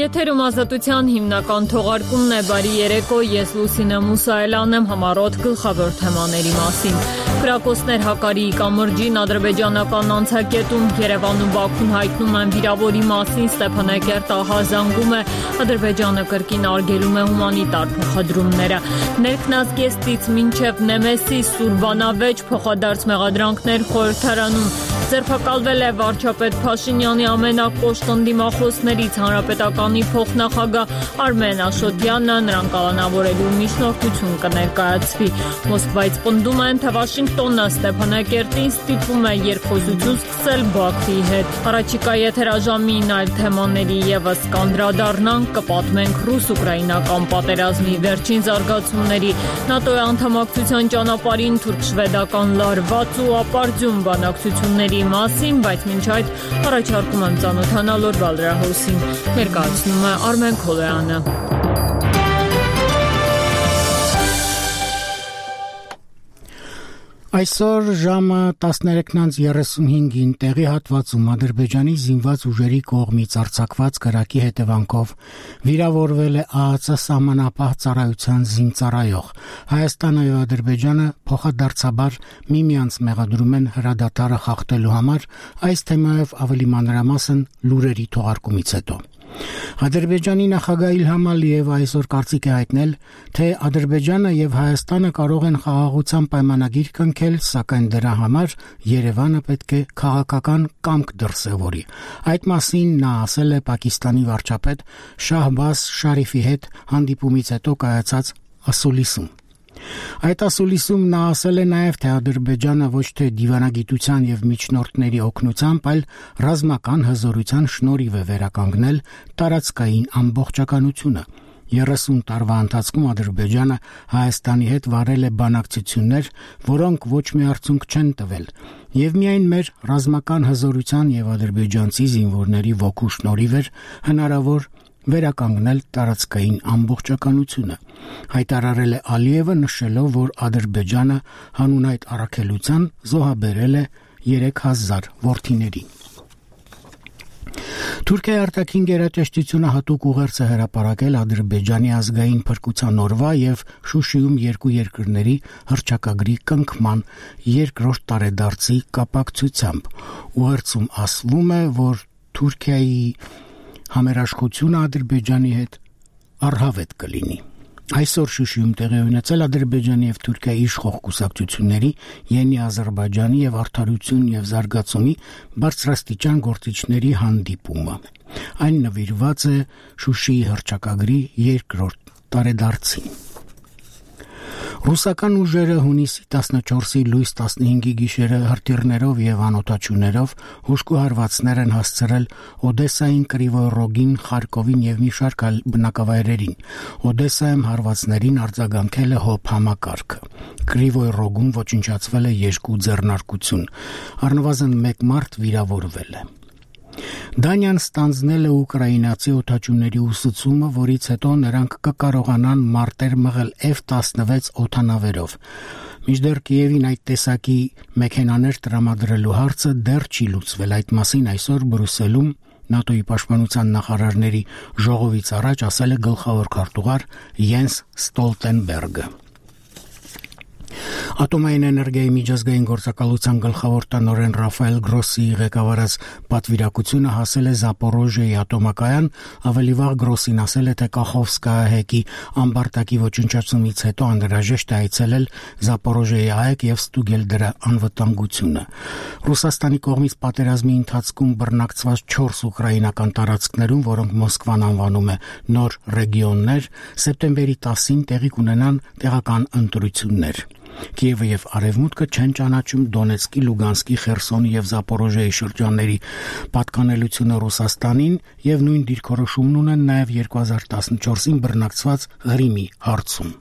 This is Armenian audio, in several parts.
Եթերում ազատության հիմնական թողարկումն է, բարի երեկո, ես Լուսինե Մուսայելյանն եմ, համառոտ գլխավոր թեմաների մասին։ Կրակոցներ Հակարիի կամրջին ադրբեջանական անցակետում, Երևանում Բաքուն հայտնում են վիրավորի մասին, Ստեփանակերտը ահազանգում է, Ադրբեջանը կրկին արգելում է հումանիտար փոխադրումները։ Ներքնազգեստից մինչև Նեմեսիս Սուրբանավեճ փոխադարձ մեղադրանքներ խորհրդարանում, ձերբակալվել է վարչապետ Փաշինյանի ամենակոշտ ընդդիմախոսներից Հանրապետականի փոխնախագահ Արմեն Աշոտյանը, նրան կալանավորելու միջնորդություն կներկայացվի։ Մոսկվայից պնդում են, թե Վաշինգտոնը Ստեփանակերտին ստիպում է երկխոսություն սկսել Բաքվի հետ։ Առաջիկա եթերաժամին այլ թեմաների ևս կանդրադառնանք, կպատմենք ռուս-ուկրաինական պատերազմի վերջին զարգացումների, ՆԱՏՕ-ի անդամակցության ճանապարհին թուրք-շվեդական լարված ու ապարդյուն բանակցությունների մասին, բայց մինչ այդ առաջարկում եմ ծանոթանալ օրվա լրահոսին։ Ներկայացնում է Արմեն Քոլոյանը։ Այսօր ժամը 13:35-ին տեղի հատվածում Ադրբեջանի զինված ուժերի կողմից արձակված կրակի հետևանքով վիրավորվել է ԱԱԾ սահմանապահ ծառայության զինծառայող։ Հայաստանը եւ Ադրբեջանը փոխադարձաբար միմյանց մեղադրում են հրադադարը խախտելու համար, այս թեմայով ավելի մանրամասն լուրերի թողարկումից հետո։ Ադրբեջանի նախագահ Իլհամ Ալիևը այսօր կարծիք է հայտնել, թե Ադրբեջանը եւ Հայաստանը կարող են խաղաղության պայմանագիր կնքել, սակայն դրա համար Երևանը պետք է քաղաքական կամք դրսևորի։ Այդ մասին նա ասել է Պակիստանի վարչապետ Շահբազ Շարիֆի հետ հանդիպումից հետո կայացած ասուլիսում։ Այդ ասուլիսում նա ասել է նաև, թե Ադրբեջանը ոչ թե դիվանագիտության եւ միջնորդների օգնությամբ, այլ ռազմական հզորության շնորհիվ է վերականգնել տարածքային ամբողջականությունը։ 30 տարվա ընթացքում Ադրբեջանը Հայաստանի հետ վարել է բանակցություններ, որոնք ոչ մի արդյունք չեն տվել, եւ միայն մեր ռազմական հզորության եւ ադրբեջանցի զինվորների ոգու շնորհիվ էր հնարավոր վերականգնել տարածքային ամբողջականությունը, հայտարարել է Ալիևը, նշելով, որ Ադրբեջանը հանուն այդ առաքելության զոհաբերել է 3000 որդիների։ Թուրքիայի արտաքին գերատեսչությունը հատուկ ուղերձ է հրապարակել Ադրբեջանի ազգային փրկության օրվա եւ Շուշիում երկու երկրների հռչակագրի կնքման երկրորդ տարեդարձի կապակցությամբ։ Ուղերձում ասվում է, որ Թուրքիայի համերաշխությունը Ադրբեջանի հետ առհավետ կլինի։ Այսօր Շուշիում տեղի ունեցել Ադրբեջանի եւ Թուրքիայի իշխող կուսակցությունների Յենի Ադրբեջանի եւ Արդարություն եւ զարգացումի բարձրաստիճան գործիչների հանդիպումը։ Այն նվիրված է Շուշիի հռչակագրի երկրորդ տարեդարձին։ Ռուսական ուժերը հունիսի 14-ի լույս 15-ի գիշերը հրթիռներով եւ անօդաչուներով հուժկու հարվածներ են հասցրել Օդեսային, Կրիվոյ Ռոգին, Խարկովին եւ մի շարք այլ բնակավայրերին։ Օդեսայում հարվածներին արձագանքել է ՀՕՊ համակարգը։ Կրիվոյ Ռոգում ոչնչացվել է 2 ձեռնարկություն։ Առնվազն 1 մարդ վիրավորվել է։ Դանիան ստանձնել է ուկրաինացի օդաչուների ուսուցումը, որից հետո նրանք կկարողանան մարտեր մղել F-16 օդանավերով։ Մինչդեռ Կիևին այդ տեսակի մեքենաներ տրամադրելու հարցը դեռ չի լուծվել։ Այդ մասին այսօր Բրյուսելում ՆԱՏՕ-ի պաշտպանության նախարարների ժողովից առաջ ասել է գլխավոր քարտուղար Յենս Ստոլտենբերգը։ Ատոմային էներգիայի միջազգային գործակալության գլխավոր տնօրեն Ռաֆայել Գրոսիի ղեկավարած պատվիրակությունը հասել է Զապորոժիայի ատոմակայան, ավելի վաղ Գրոսին ասել է, թե Կախովսկայա հեկի ամբարտակի ոչնչացումից հետո անհրաժեշտ է այցելել Զապորոժիայի ԱԵԿ եւ ստուգել դրա անվտանգությունը։ Ռուսաստանի կողմից պատերազմի ընթացքում բռնակցված 4 ուկրաինական տարածքներում, որոնք Մոսկվան անվանում է նոր ռեգիոններ, սեպտեմբերի 10-ին տեղի կունենան տեղական ընտրություններ։ Կիևը եւ Արևմուտքը չեն ճանաչում Դոնեցկի, Լուգանսկի, Խերսոնի եւ Զապորոժիայի շրջանների պատկանելությունը Ռուսաստանին եւ նույն դիրքորոշումն ունեն նաեւ 2014-ին բռնակցված Ղրիմի հարցում։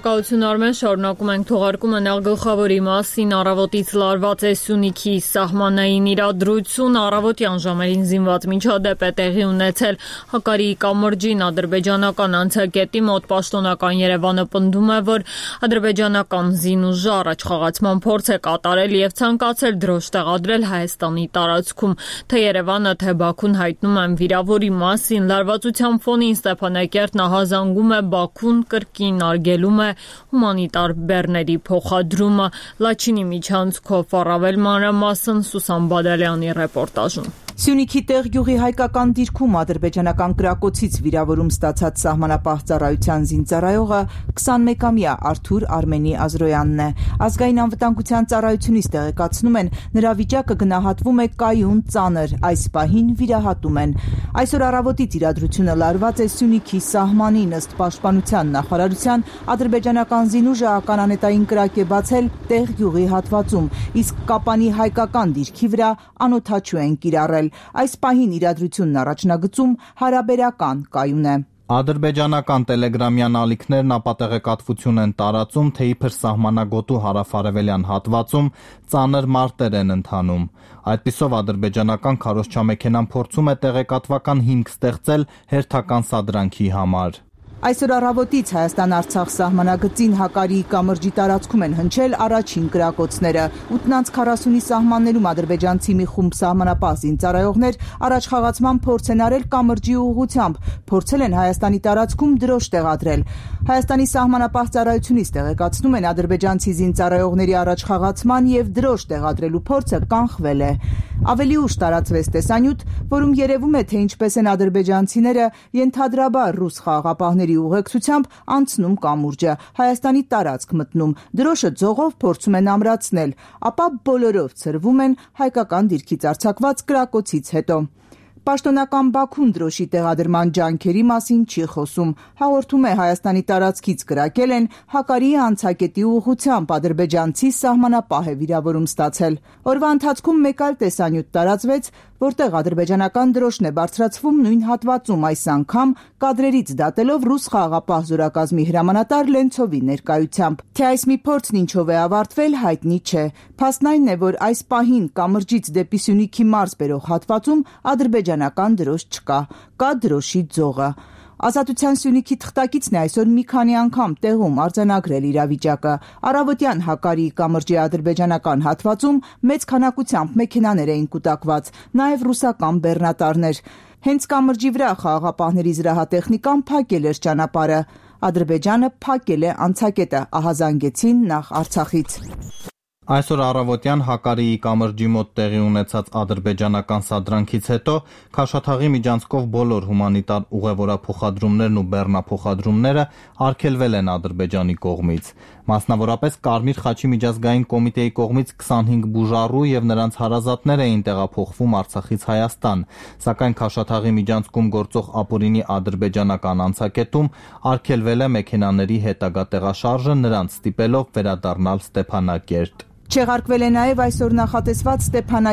Շնորհակալություն Արմեն, շարունակում ենք թողարկումը գլխավորի մասին։ Առավոտից լարված է Սյունիքի սահմանային իրադրություն, առավոտյան ժամերին զինված միջադեպ է տեղի ունեցել Հակարիի կամրջին ադրբեջանական անցակետի մոտ։ Պաշտոնական Երևանը պնդում է, որ ադրբեջանական զինուժը առաջխաղացման փորձ է կատարել եւ ցանկացել դրոշ տեղադրել Հայաստանի տարածքում։ Թե Երևանը, թե Բաքուն հայտնում են վիրավորի մասին։ Լարվածության ֆոնին Ստեփանակերտն ահազանգում է Բաքուն, կրկին արգելում է հումանիտար բեռների փոխադրումը։ Լաչինի միջանցքով առավել մանրամասն Սուսան Բադալյանի ռեպորտաժում։ Սյունիքի Տեղգյուղի հայկական դիրքում ադրբեջանական կրակոցից վիրավորում ստացած սահմանապահ ծառայության զինծառայողը 21-ամյա Արթուր Արմենի Ազրոյանն է։ Ազգային անվտանգության ծառայությունից տեղեկացնում են, նրա վիճակը գնահատվում է կայուն, ծանր, այս պահին վիրահատում են։ Այսօր առավոտից իրադրությունը լարված է Սյունիքի սահմանին, ըստ Պաշտպանության նախարարության, ադրբեջանական զինուժը ականանետային կրակ է բացել Տեղգյուղի հատվածում, իսկ Կապանի հայկական դիրքի վրա անօդաչու են կիրառել։ Այս պահին իրադրությունն առաջնագծում հարաբերական կայուն է։ Ադրբեջանական տելեգրամյան ալիքներն ապատեղեկատվություն են տարածում, թե իբր սահմանագոտու հարավարևելյան հատվածում ծանր մարտեր են ընթանում։ Այդպիսով ադրբեջանական քարոզչամեքենան փորձում է տեղեկատվական հիմք ստեղծել հերթական սադրանքի համար։ Այսօր առավոտից Հայաստան-Արցախ սահմանագծին Հակարիի կամրջի տարածքում են հնչել առաջին կրակոցները։ 8:40-ի սահմաններում ադրբեջանցի մի խումբ սահմանապահ զինծառայողներ առաջխաղացման փորձ են արել կամրջի ուղղությամբ, փորձել են Հայաստանի տարածքում դրոշ տեղադրել։ Հայաստանի սահմանապահ ծառայությունից տեղեկացնում են, ադրբեջանցի զինծառայողների առաջխաղացման եւ դրոշ տեղադրելու փորձը կանխվել է։ Ավելի ուշ տարածվեց տեսանյութ, որում երևում է, թե ինչպես են ադրբեջանցիները ենթադրաբար ռուս խաղաղապահների ուղեկցությամբ անցնում կամուրջը, Հայաստանի տարածք մտնում, դրոշը ձողով փորձում են ամրացնել, ապա բոլորով ցրվում են հայկական դիրքից արձակված կրակոցից հետո։ Պաշտոնական Բաքուն դրոշի տեղադրման ջանքերի մասին չի խոսում։ Հաղորդում է Հայաստանի տարածքից կրակել են Հակարիի անցակետի ուղղությամբ ադրբեջանցի սահմանապահ է վիրավորում ստացել։ Օրվա ընթացքում մեկ այլ տեսանյութ տարածվեց, որտեղ ադրբեջանական դրոշն է բարձրացվում նույն հատվածում, այս անգամ կադրերից դատելով ռուս խաղաղապահ զորակազմի հրամանատար Լենցովի ներկայությամբ։ Թե այս մի փորձն ինչով է ավարտվել, հայտնի չէ։ Փաստն այն է, որ այս պահին կամրջից դեպի Սյունիքի մարզ բերող հատվածում ադրբեջանական դրոշ չկա, կա դրոշի ձողը։ Ազատության Սյունիքի թղթակիցն է այսօր մի քանի անգամ տեղում արձանագրել իրավիճակը։ Առավոտյան Հակարիի կամրջի ադրբեջանական հատվածում մեծ քանակությամբ մեքենաներ էին կուտակված, նաև ռուսական բեռնատարներ։ Հենց կամրջի վրա խաղաղապահների զրահատեխնիկան փակել էր ճանապարհը։ Ադրբեջանը փակել է անցակետը, ահազանգեցին նախ Արցախից։ Այսօր առավոտյան Հակարիի կամրջի մոտ տեղի ունեցած ադրբեջանական սադրանքից հետո Քաշաթաղի միջանցքով բոլոր հումանիտար ուղևորափոխադրումներն ու բեռնափոխադրումները արգելվել են Ադրբեջանի կողմից։ Մասնավորապես Կարմիր խաչի միջազգային կոմիտեի կողմից 25 բուժառու եւ նրանց հարազատներ էին տեղափոխվում Արցախից Հայաստան, սակայն Քաշաթաղի միջանցքում գործող ապօրինի ադրբեջանական անցակետում արգելվել է մեքենաների հետագա տեղաշարժը, նրանց ստիպելով վերադառնալ Ստեփանակերտ։ Չեղարկվել է նաև այսօր նախատեսված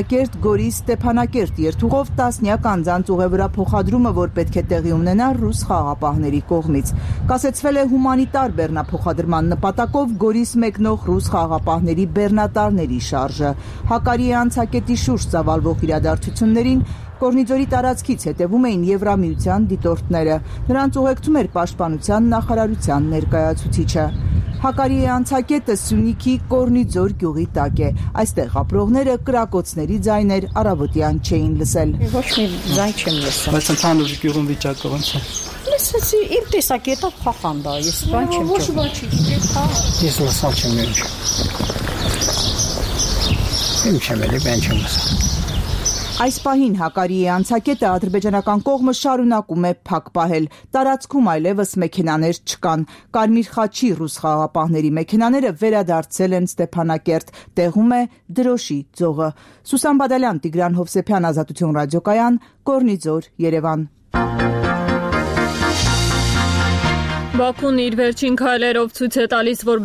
Ստեփանակերտ-Գորիս-Ստեփանակերտ երթուղով տասնյակ անձանց ուղևորափոխադրումը, որ պետք է տեղի ունենա ռուս խաղաղապահների կողմից։ Կասեցվել է հումանիտար բեռնափոխադրման նպատակով Գորիս մեկնող ռուս խաղաղապահների բեռնատարների շարժը։ Հակարիի անցակետի շուրջ ծավալվող իրադարձություններին Կորնիձորի տարածքից հետևում էին Եվրամիության դիտորդները։ Նրանց ուղեկցում էր Պաշտպանության նախարարության ներկայացուցիչը։ Հակարիի անցակետը Սյունիքի Կորնիձոր գյուղի տակ է։ Այստեղ ապրողները կրակոցների ձայներ առավոտյան չէին լսել։ Ոչ մի ձայն չեմ լսել։ Բայց ընդհանուր գյուղում վիճակը ոնց է։ Լսեցի, իմ տեսակետով խախանդ է, ես բան չեմ Ոչ ոչինչ, ես լսալ չեմ եղել։ Ինչ եմ ելի, բան չեմ լսել։ Այս պահին Հակարիի անցակետը ադրբեջանական կողմը շարունակում է փակ պահել։ Տարածքում այլևս մեքենաներ չկան։ Կարմիր խաչի ռուս խաղաղապահների մեքենաները վերադարձել են Ստեփանակերտ, տեղում է դրոշի ձողը։ Սուսան Բադալյան, Տիգրան Հովսեփյան, Ազատություն ռադիոկայան, Կորնիձոր, Երևան։ Բաքուն իր վերջին քայլերով ցույց է տալիս, որ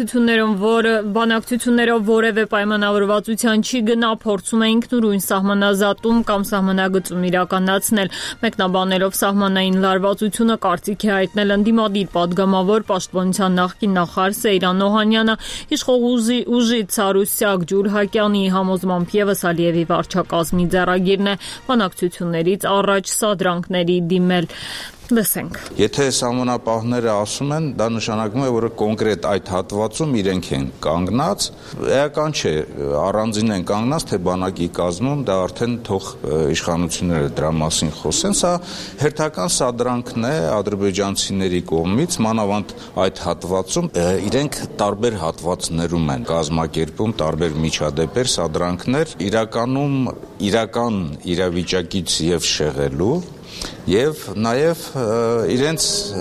բանակցություններով որևէ պայմանավորվածության չի գնա, փորձում է ինքնուրույն սահմանազատում կամ սահմանագծում իրականացնել, մեկնաբանելով սահմանային լարվածությունը կարծիք է հայտնել ընդդիմադիր պատգամավոր Պաշտպանության նախկին նախարար Սեյրան Օհանյանը, իշխող ուժի Սարուսյակ Ջուրհակյանի համոզմամբ ևս Ալիևի վարչակազմի ձեռագիրն է բանակցություններից առաջ սադրանքների դիմել։ Լսենք։ Եթե սահմանապահները ասում են, դա նշանակում է, որ կոնկրետ այդ հատվածում իրենք են կանգնած, էական չէ, առանձին են կանգնած, թե բանակի կազմում, դա արդեն թող իշխանությունները դրա մասին խոսեն, սա հերթական սադրանքն է ադրբեջանցիների կողմից, մանավանդ այդ հատվածում իրենք տարբեր հատվածներում են կազմակերպում տարբեր միջադեպեր, սադրանքներ, իրականում իրական իրավիճակից եւ շեղելու եւ նաեւ իրենց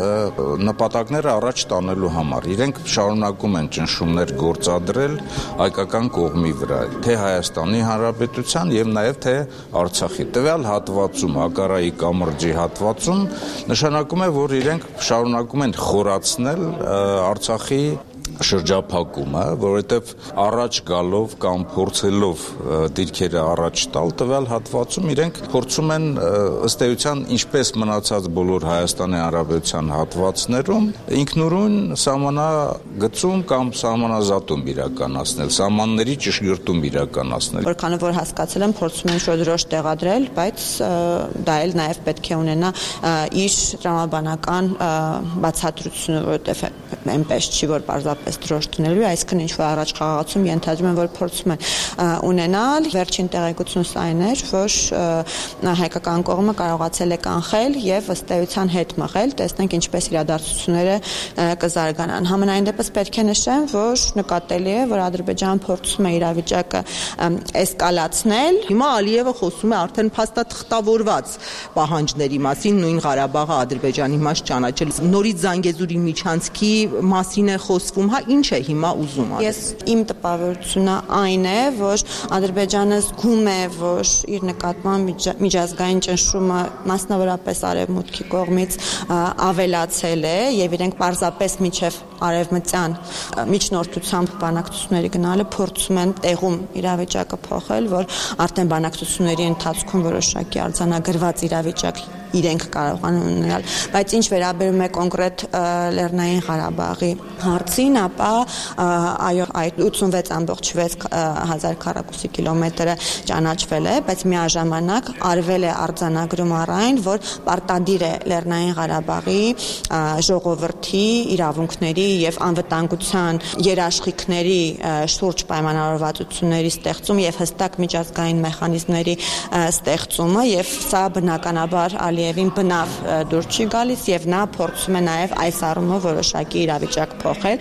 նպատակները առաջ տանելու համար իրենք շարունակում են ճնշումներ գործադրել հայկական կողմի վրա, թե Հայաստանի Հանրապետության եւ նաեւ թե Արցախի տվյալ հատվածում, Ակարայի կամրջի հատվածում նշանակում է, որ իրենք շարունակում են խորացնել Արցախի շրջափակումը, որովհետև առաջ գալով կամ փորձելով դիրքերը առաջ տալ տվյալ հատվածում իրենք փորձում են ըստ էության ինչպես մնացած բոլոր Հայաստանի Հանրապետության հատվածներում ինքնուրույն սահմանագծում կամ սահմանազատում իրականացնել, սահմանների ճշգրտում իրականացնել։ Որքանով որ հասկացել եմ, փորձում են շոդրոշ տեղադրել, բայց դա էլ նաև պետք է ունենա իր տրամաբանական բացատրությունը, որովհետև այնպես չի, որ պարզապես դրոշ տնելու, այսինքն ինչ որ առաջ խաղացում ենթադրում են, որ փորձում են ունենալ։ Վերջին տեղեկությունս այն էր, որ հայկական կողմը կարողացել է կանխել եւ ըստ էության հետ մղել, տեսնենք ինչպես իրադարձությունները կզարգանան։ Համենայն դեպս պետք է նշեմ, որ նկատելի է, որ Ադրբեջանը փորձում է իրավիճակը էսկալացնել։ Հիմա Ալիևը խոսում է արդեն փաստաթղթավորված պահանջների մասին, նույն Ղարաբաղը Ադրբեջանի մաս ճանաչել, նորից Զանգեզուրի միջանցքի մասին է խոսվում, հա ինչ է հիմա ուզում անել։ Ես իմ տպավորությունը այն է, որ Ադրբեջանը զգում է, որ իր նկատմամբ միջազգային ճնշումը մասնավորապես արևմուտքի կողմից ավելացել է եւ իրենք պարզապես միջև արևմտյան միջնորդությամբ բանակցությունների գնալը փորձում են տեղում իրավիճակը փոխել, որ արդեն բանակցությունների ընթացքում որոշակի արձանագրված իրավիճակ իրենք կարողանում ունենալ, բայց ինչ վերաբերում է կոնկրետ Լեռնային Ղարաբաղի հարցին, ապա այո, այդ 86.6 քառակուսի կիլոմետրը ճանաչվել է, բայց միաժամանակ արվել է արձանագրում առ այն, որ պարտադիր է Լեռնային Ղարաբաղի ժողովրդի իրավունքների եւ անվտանգության երաշխիքների շուրջ պայմանավորվածությունների ստեղծում եւ հստակ միջազգային մեխանիզմների ստեղծումը եւ սա բնականաբար Ալիևին բնավ դուր չի գալիս եւ նա փորձում է նաեւ այս առումով որոշակի իրավիճակ փոխել։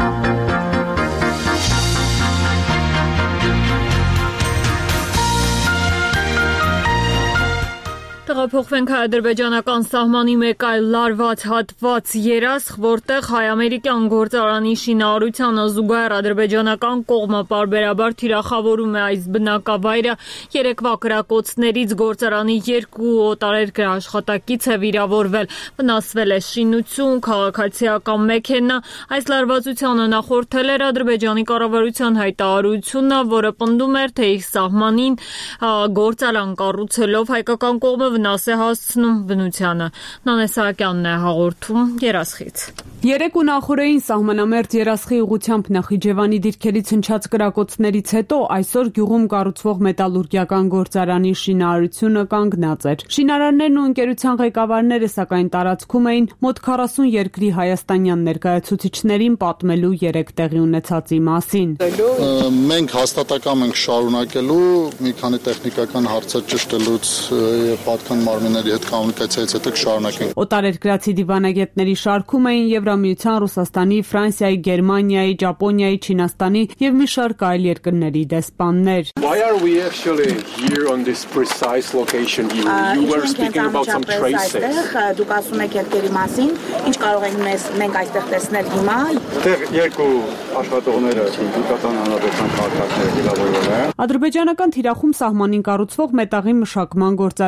Տեղափոխվենք հայ-ադրբեջանական սահմանի մեկ այլ լարված հատված երասխ, որտեղ հայ-ամերիկյան գործարանի շինարարությանը զուգահեռ ադրբեջանական կողմը պարբերաբար թիրախավորում է այս բնակավայրը։ Երեկվա կրակոցներից գործարանի 2 օտարերկրյա աշխատակից է վիրավորվել, վնասվել է շինություն, քաղաքացիական մեքենա։ Այս լարվածությանը նախորդել էր Ադրբեջանի կառավարության հայտարարությունը, որը պնդում էր, թե իր սահմանին գործարան կառուցելով հայկական կողմը վնաս է հասցնում բնությանը։ Նանե Սահակյանն է հաղորդում Երասխից։ Երեկո նախօրեին սահմանամերձ Երասխի ուղղությամբ Նախիջևանի դիրքերից հնչած կրակոցներից հետո այսօր գյուղում կառուցվող մետալուրգիական գործարանի շինարարությունը կանգնած էր։ Շինարարներն ու ընկերության ղեկավարները սակայն տարածքում էին մոտ 40 երկրի հայաստանյան ներկայացուցիչներին պատմելու երեք տեղի ունեցածի մասին։ Մենք հաստատակամ ենք շարունակելու մի քանի տեխնիկական հարցեր ճշտելուց եւ պատկան մարմինների հետ կոմունիկացիայից հետո կշարունակենք։ Օտարերկրացի դիվանագետների շարքում էին Եվրամիության, Ռուսաստանի, Ֆրանսիայի, Գերմանիայի, Ճապոնիայի, Չինաստանի եւ մի շարք այլ երկրների դեսպաններ։ Why are we actually here on this precise location? You were speaking about some traces. Դուք ասում եք երկերի մասին, ինչ կարող ենք մենք այստեղ տեսնել հիմա։ Այդտեղ երկու աշխատողները դուկատան հանրապետության քաղաքացիներ վիրավորվել են։ Ադրբեջանական թիրախում սահմանին կառուցվող մետաղի մշակման գործարանն է եղել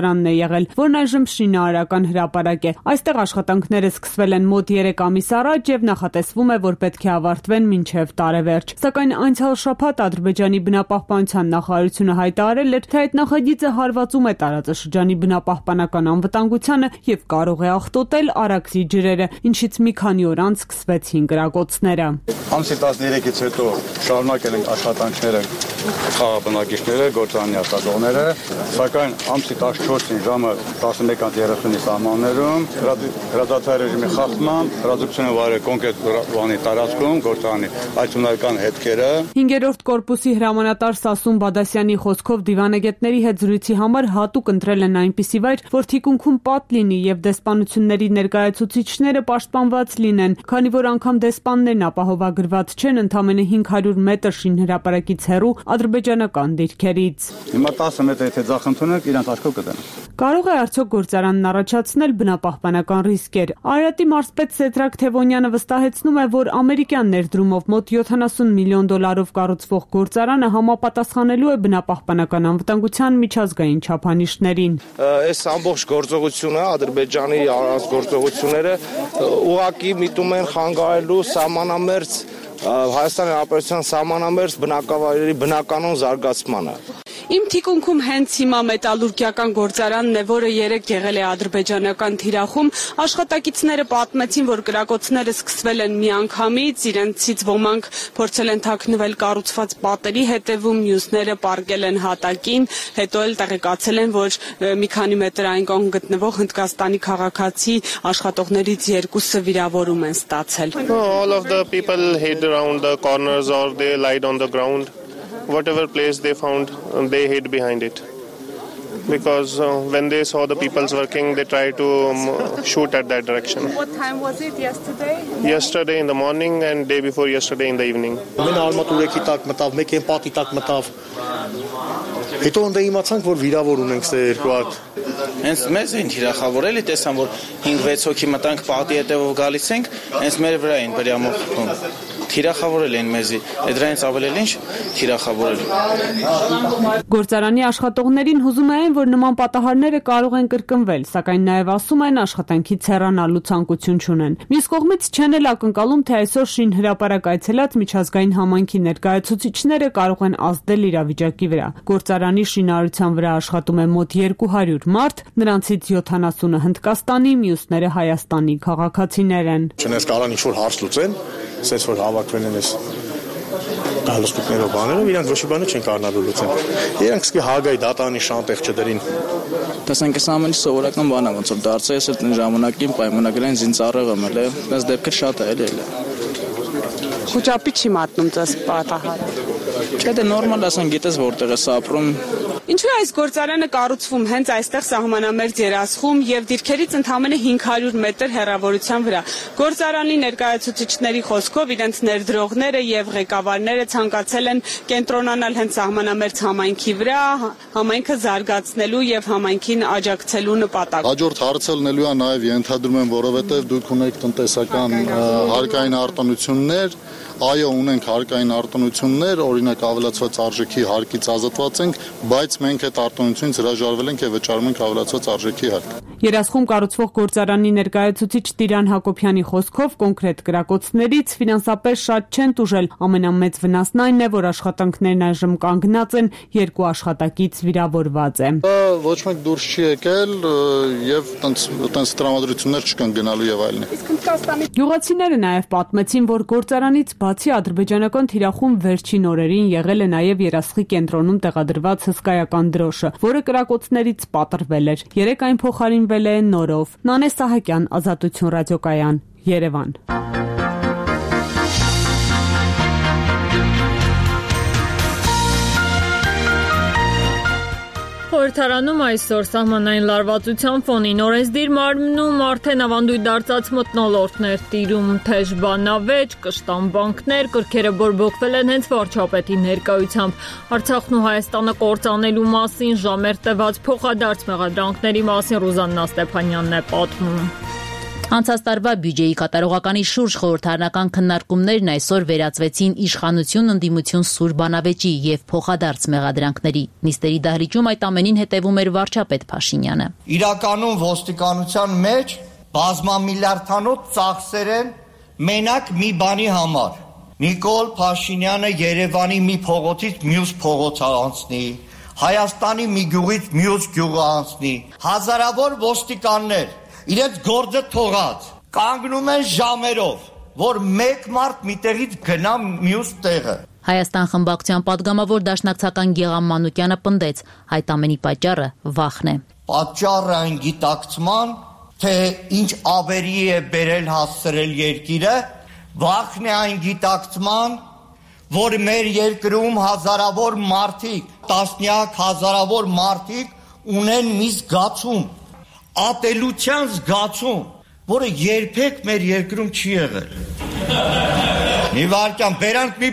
եղել, որն այժմ շինարարական հրապարակ է։ Այստեղ աշխատանքները սկսվել են մոտ 3 ամիս առաջ եւ նախատեսվում է, որ պետք է ավարտվեն մինչեւ տարեվերջ։ Սակայն անցյալ շաբաթ Ադրբեջանի բնապահպանության նախարարությունը հայտարարել էր, թե այդ նախագիծը հարվածում է տարածաշրջանի բնապահպանական անվտանգությանը եւ կարող է աղտոտել Արաքսի ջրերը, ինչից մի քանի օր անց սկսվեցին կրակոցները։ Ամսի 13-ից հետո շարունակել ենք աշխատանքները խաղաբնակիչները, գործարանի արտադրողները, սակայն ամսի 14-ին ժամը 11:30-ի սահմաններում հրադադար ռեժիմի խախտմամբ հրաձգություն վարել կոնկրետ բանի տարածքում գործարանի այցունական հետքերը։ 5-րդ կորպուսի հրամանատար Սասուն Բադասյանի խոսքով դիվանագետների հետ զրույցի համար հատուկ ընտրել են այնպիսի վայր, որ թիկունքում պատ լինի եւ դեսպանությունների ներկայացուցիչները պաշտպանված լինեն, քանի որ անգամ դեսպաններն ապահովագրված չեն ընդամենը 500 մետր շինհրապարակից հեռու ադրբեջանական դիրքերից։ Հիմա 10 մետր եթե ձախ ընդունենք, իրանց աչքով կդնեն։ Կարող է արդյոք գործարանն առաջացնել բնապահպանական ռիսկեր։ Արարատի մարզպետ Սեդրակ Թևոնյանը վստահեցնում է, որ ամերիկյան ներդրումով մոտ $70 միլիոն կառուցվող գործարանը համապատասխանելու է բնապահպանական անվտանգության միջազգային չափանիշներին։ Այս ամբողջ գործողությունը Ադրբեջանի արած գործողությունները ուղղակի միտում են խանգարելու սահմանամերձ Հայաստանի Հանրապետության սահմանամերձ բնակավայրերի բնականոն զարգացմանը։ Իմ թիկունքում հենց հիմա մետալուրգիական գործարանն է, որը 3 եղել է ադրբեջանական թիրախում։ Աշխատակիցները պատմեցին, որ կրակոցները սկսվել են միանգամից, իրենցից ոմանք փորձել են թաքնվել կառուցված պատերի հետևում, մյուսները պառկել են հատակին, հետո էլ տեղեկացել են, որ մի քանի մետր այն կողմ գտնվող Հնդկաստանի քաղաքացի աշխատողներից 2-ը վիրավորում են ստացել։ All of the people hid around the corners or they lied on the ground. Whatever place they found, they hid behind it. Because when they saw the people's working, they tried to shoot at that direction. What time was it yesterday? Yesterday in the morning and day before yesterday in the evening. Հետո ընդ իմացանք, որ վիրավոր ունենք սա երկու հատ։ Հենց մեզ են թիրախավորել, տեսան, որ 5-6 հոգի մտանք պատի հետևով գալիս ենք, հենց մեր վրա են բրյամով թիրախավորել են մեզի, դրանից ավելի ինչ թիրախավորել։ Գործարանի աշխատողներին հուզում են, որ նման պատահարները կարող են կրկնվել, սակայն նաև ասում են աշխատանքից հեռանալու ցանկություն չունեն։ Մյուս կողմից չեն էլ ակնկալում, թե այսօր շինհրապարակ այցելած միջազգային համայնքի ներկայացուցիչները կարող են ազդել իրավիճակի վրա։ Գործարանի շինարարության վրա աշխատում է մոտ 200 մարդ, նրանցից 70-ը Հնդկաստանի, մյուսները Հայաստանի քաղաքացիներ են։ Չնես կարան ինչ-որ հարց լուծեն, ասես որ հավաքվել են այս գալստուկներով բաներով, իրանք ոչ մի բանը չեն կարողանալու լուծել։ Իրանք սկի հագայի դատանի շանտեղ չդրին։ Տեսանք այս ամենի սովորական բան է, ոնց որ դարձել է այդ ժամանակին պայմանագրային զինծառայող եմ էլ, այս դեպքը շատ է էլ։ Խոճապի չի մատնում ձեզ պատահարը։ Չէ, դե նորմալ ասեն, գիտես որտեղ ես ապրում։ Ինչու է այս գործարանը կառուցվում հենց այստեղ սահմանամերձ երասխում եւ դիրքերից ընդամենը 500 մետր հեռավորության վրա։ Գործարանի ներկայացուցիչների խոսքով իրենց ներդրողները եւ ղեկավարները ցանկացել են կենտրոնանալ հենց սահմանամերձ համայնքի վրա, համայնքը զարգացնելու եւ համայնքին աջակցելու նպատակով։ Հաջորդ հարցը լինելու է նաեւ ենթադրում եմ, որովհետեւ դուք ունեք տնտեսական հարկային արտոնություններ, այո, ունենք հարկային արտոնություններ, օրինակ ավելացված արժեքի հարկից ազատված ենք, բայց մենք այդ արտոնությունից հրաժարվել ենք եւ վճարում ենք ավելացված արժեքի հարկ։ Երասխում կառուցվող գործարանի ներկայացուցիչ Տիրան Հակոբյանի խոսքով կոնկրետ կրակոցներից ֆինանսապես շատ չեն տուժել, ամենամեծ վնասն այն է, որ աշխատանքներն այժմ կանգնած են, 2 աշխատակից վիրավորված է։ Ոչ մեկ դուրս չի եկել եւ տենց տրամադրություններ չկան գնալու եւ այլն։ Գյուղացիները նաեւ պատմեցին, որ գործարանից բացի ադրբեջանական թիրախում վերջին օրերին եղել է նաեւ Երասխի կենտրոնում տեղադրված հսկայական դրոշը, որը կրակոցներից պատռվել էր։ 3 այն փոխարինվել է նորով։ Նանե Սահակյան, Ազատություն ռադիոկայան, Երևան։ Խորհրդարանում այսօր սահմանային լարվածության ֆոնին օրենսդիր մարմնում արդեն ավանդույթ դարձած մթնոլորտներ տիրում, թեժ բանավեճ, կշտամբանքներ, կրքերը բորբոքվել են հենց վարչապետի ներկայությամբ։ Արցախն ու Հայաստանը կործանելու մասին ժամեր տված փոխադարձ մեղադրանքների մասին Ռուզաննա Ստեփանյանն է պատմում։ Անցած տարվա բյուջեի կատարողականի շուրջ խորհրդարանական քննարկումներն այսօր վերածվեցին իշխանություն ընդդիմություն սուր բանավեճի եւ փոխադարձ մեղադրանքների։ Նիստերի դահլիճում այդ ամենին հետևում էր վարչապետ Փաշինյանը։ Իրականում ոստիկանության մեջ բազմամիլիարդանոց ծախսեր են մենակ մի բանի համար։ Նիկոլ Փաշինյանը Երևանի մի փողոցից մյուս փողոց անցնի, Հայաստանի մի գյուղից մյուս գյուղ անցնի, հազարավոր ոստիկաններ իրենց գործը թողած կանգնում են ժամերով, որ մեկ մարդ մի տեղից գնա մյուս տեղը։ Հայաստան խմբակցության падգամավոր դաշնակցական Գեգամ Մանուկյանը պնդեց, այդ ամենի պատճառը վախն է։ Պատճառը այն գիտակցման, թե ինչ ավերի է բերել հասցրել երկիրը, վախն է այն գիտակցման, որ մեր երկրում հազարավոր մարդիկ, տասնյակ հազարավոր մարդիկ ունեն մի զգացում, ատելության զգացում, որը երբեք մեր երկրում չի եղել։ Մի վարքյան, բերանք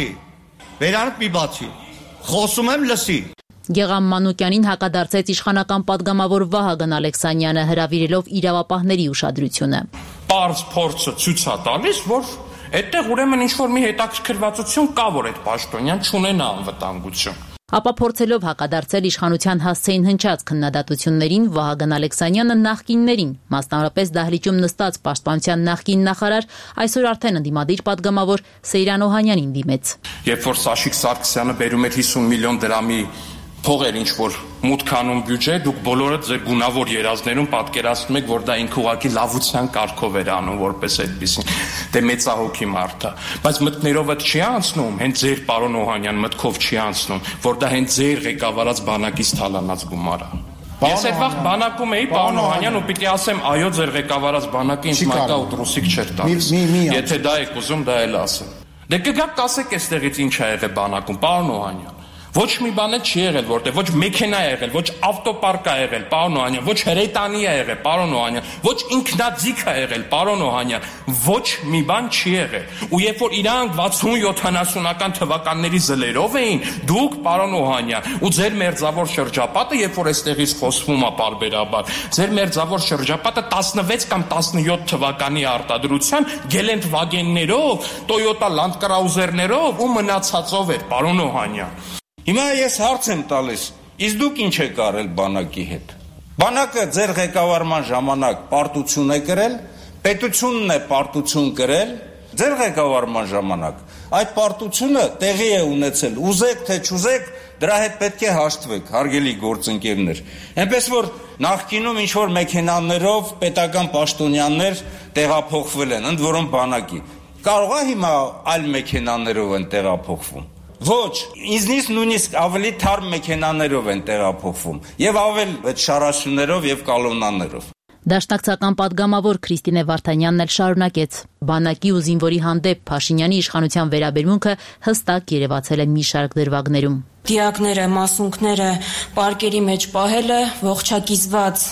մի բացի, խոսում եմ լսի։ Գեգամ Մանուկյանին հակադարձեց իշխանական падգամավոր Վահագն Ալեքսանյանը հրավիրելով իրավապահների ուշադրությունը։ Պարզ փորձը ցույց է տալիս, որ այդտեղ ուրեմն ինչ-որ մի հետաքրքրվածություն կա, որ այդ պաշտոնյան չունենա անվտանգություն։ Ապա փորձելով հակադարձել իշխանության հասցեին հնչած քննադատություններին Վահագն Ալեքսանյանը նախկիններին, մասնավորապես դահլիճում նստած պաշտպանության նախկին նախարար, այսօր արդեն ընդդիմադիր падգամավոր Սեյրան Օհանյանին դիմեց։ Երբ որ Սաշիկ Սարգսյանը բերում էր 50 միլիոն դրամի փողեր ինչ-որ մուտք անում բյուջե, դուք բոլորը ձեր գունավոր երազներում պատկերացնում եք, որ դա ինքը ուղղակի լավության կարգով էր անում որպես այդպեսին։ Դե մեծահոգի մարդ է, բայց մտքներով այդ չի անցնում, հենց ձեր պարոն Օհանյան մտքով չի անցնում, որ դա հենց ձեր ղեկավարած բանակից թալանած գումար է։ Ես այդ վաղ բանակում էի, պարոն Օհանյան, ու պիտի ասեմ, այո, ձեր ղեկավարած բանակը ինձ մայկա ու տրուսիկ չէր տալիս։ Եթե դա եք ուզում, դա էլ ասեմ։ Դե կգաք կասեք այստեղից ինչ ա եղել բանակում, պարոն Օհանյան։ Ոչ մի բան չի եղել, որտեղ ոչ մեքենա է եղել, ոչ ավտոպարկ է եղել, պարոն Օհանյան, ոչ հրետանի է եղել, պարոն Օհանյան, ոչ ինքնաձիգ է եղել, պարոն Օհանյան, ոչ մի բան չի եղել։ Ու երբ որ իրանք 60-70-ական թվականների զլերով էին, դուք, պարոն Օհանյան, ու ձեր մերձավոր շրջապատը, երբ որ այստեղից խոսվում է պարբերաբար, ձեր մերձավոր շրջապատը 16 կամ 17 թվականի արտադրության Գելենդվագեններով, Toyota Land Cruiser-ներով ու մնացածով էր, պարոն Օհանյան։ Հիմա ես հարց եմ տալիս, իսկ դուք ինչ եք արել բանակի հետ։ Բանակը ձեր ղեկավարման ժամանակ պարտություն է կրել, պետությունն է պարտություն կրել, ձեր ղեկավարման ժամանակ այդ պարտությունը տեղի է ունեցել, ուզեք թե չուզեք, դրա հետ պետք է հաշտվեք, հարգելի գործընկերներ։ Այնպես որ նախկինում ինչ-որ մեքենաներով պետական պաշտոնյաներ տեղափոխվել են, ընդ որում բանակի։ Կարող է հիմա այլ մեքենաներով են տեղափոխվում։ Ոչ, ինձնից նույնիսկ ավելի թարմ մեքենաներով են տեղափոխվում եւ ավել այդ շարաշուներով եւ կալոնաներով։ Դաշնակցական падգամավոր Քրիստինե Վարդանյանն էլ շարունակեց. բանակի ու զինվորի հանդեպ Փաշինյանի իշխանության վերաբերմունքը հստակ երևացել է մի շարք դրվագներում։ Դիակները, մասունքները պարկերի մեջ պահելը, ողջակիզված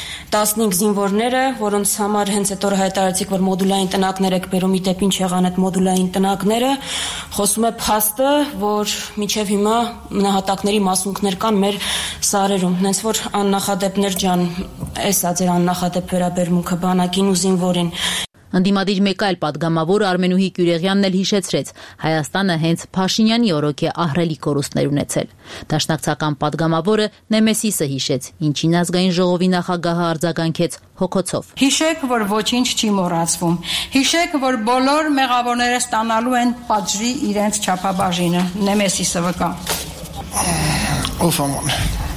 15 զինվորները, որոնց համար հենց այդ օրը հայտարարեցիք, որ մոդուլային տնակներ եք բերում, իդեպ ինչ եղան այդ մոդուլային տնակները, խոսում է փաստը, որ մինչև հիմա նահատակների մասունքներ կան մեր սարերում, հենց որ աննախադեպներ ջան, էսա ձեր աննախադեպ վերաբերմունքը բանակին ու զինվորին։ Ընդդիմադիր մեկ այլ падգամավոր Արմենուհի Կյուրեղյանն էլ հիշեցրեց, Հայաստանը հենց Փաշինյանի օրոք է ահռելի կորուստներ ունեցել։ Դաշնակցական падգամավորը Նեմեսիսը հիշեց, ինչին ազգային ժողովի նախագահը արձագանքեց հոգոցով։ Հիշեք, որ ոչինչ չի մոռացվում։ Հիշեք, որ բոլոր մեղավորները ստանալու են պատժի իրենց չափաբաժինը։ Նեմեսիսը վկա։ Օֆաման։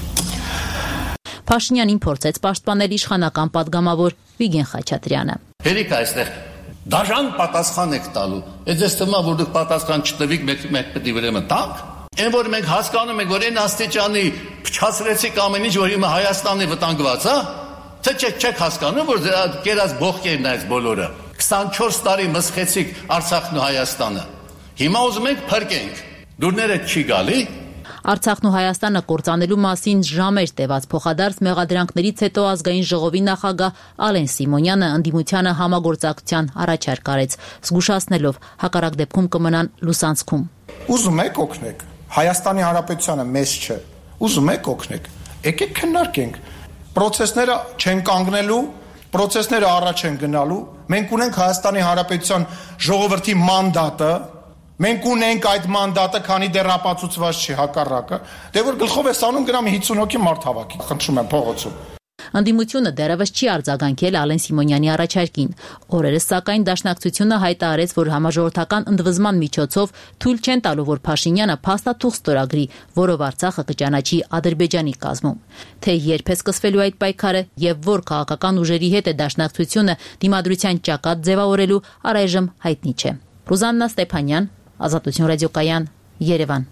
Փաշինյանին փորձեց պաշտպանել իշխանական падգամավոր Վիգեն Խաչատրյանը։ Հերիք այստեղ դաժան պատասխան եք տալու։ Այդ ձեզ թվում է, որ դուք պատասխան չտվիք, մեկ պետք է ուրեմն տանք։ Այն որ մենք հասկանում ենք, որ այն աստիճանի փչացրեցիք ամեն ինչ, որ հիմա Հայաստանի վտանգված է, թե չեք հասկանում, որ կերած բողկերն այս բոլորը։ 24 տարի մսխեցիք Արցախն ու Հայաստանը։ Հիմա ուզում ենք փրկենք։ Դուրները չի գալի։ Արցախն ու Հայաստանը կործանելու մասին ժամեր տևած փոխադարձ մեղադրանքներից հետո ազգային ժողովի նախագահ Ալեն Սիմոնյանը ընդդիմությանը համագործակցության առաջարկ արեց, զգուշացնելով հակառակ դեպքում կմնան լուսանցքում։ Ուզում եք օգնեք, Հայաստանի Հանրապետությանը մեզ չէ, ուզում եք օգնեք, եկեք քննարկենք, պրոցեսները չեն կանգնելու, Պրոցեսները առաջ են գնալու, մենք ունենք Հայաստանի Հանրապետության ժողովրդի մանդատը, մենք ունենք այդ մանդատը, քանի դեռ ապացուցված չի հակառակը, դե որ գլխով է սանում գնամ 50 հոգի մարդ հավաքի, խնդրում եմ փողոցում։ Ընդդիմությունը դեռևս չի արձագանքել Ալեն Սիմոնյանի առաջարկին։ Օրերս սակայն Դաշնակցությունը հայտարարեց, որ համաժողովրդական ընդվզման միջոցով թույլ չեն տալու, որ Փաշինյանը փաստաթուղթ ստորագրի, որով Արցախը կճանաչի Ադրբեջանի կազմում։ Թե երբ է սկսվելու այդ պայքարը եւ որ քաղաքական ուժերի հետ է Դաշնակցությունը դիմադրության ճակատ ձևավորելու, առայժմ հայտնի չէ։ Ռուզաննա Ստեփանյան, Ազատություն ռադիոկայան, Երևան։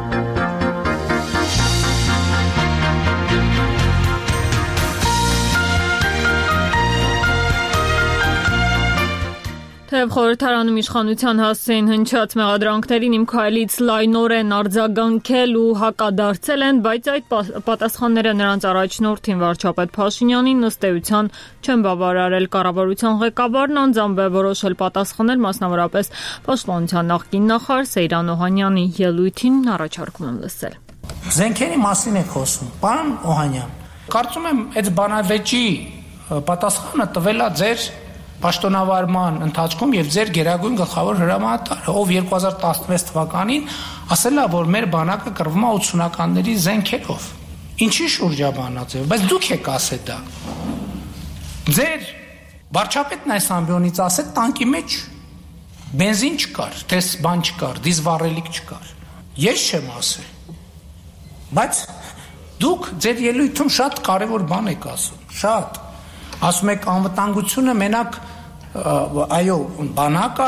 Թեև խորհրդարանում իշխանության հասցեին հնչած մեղադրանքներին իմ քայլից լայնորեն արձագանքել ու հակադարձել են, բայց այդ պատասխանները նրանց առաջնորդին վարչապետ Փաշինյանին ըստ էության չեն բավարարել։ Կառավարության ղեկավարն անձամբ է որոշել պատասխանել, մասնավորապես Պաշտպանության նախկին նախարար Սեյրան Օհանյանի ելույթին առաջարկում եմ լսել։ Զենքերի մասին եք խոսում, պարոն Օհանյան։ Կարծում եմ, այդ բանավեճի պատասխանը տվել է ձեր պաշտոնավարման ընթացքում եւ ձեր գերագույն գլխավոր հրամանատարը, ով 2016 թվականին ասել է, որ մեր բանակը կռվում է 80-ականների զենքերով։ Ինչի շուրջ է բանաձև, բայց դուք եք ասել դա։ Ձեր վարչապետն այս ամբիոնից ասել տանկի մեջ բենզին չկար, տես բան չկար, դիզվառելիք չկար։ Ես չեմ ասել։ Բայց դուք ձեր ելույթում շատ կարևոր բան եք ասում, շատ։ Ասում եք անվտանգությունը մենակ այո բանակը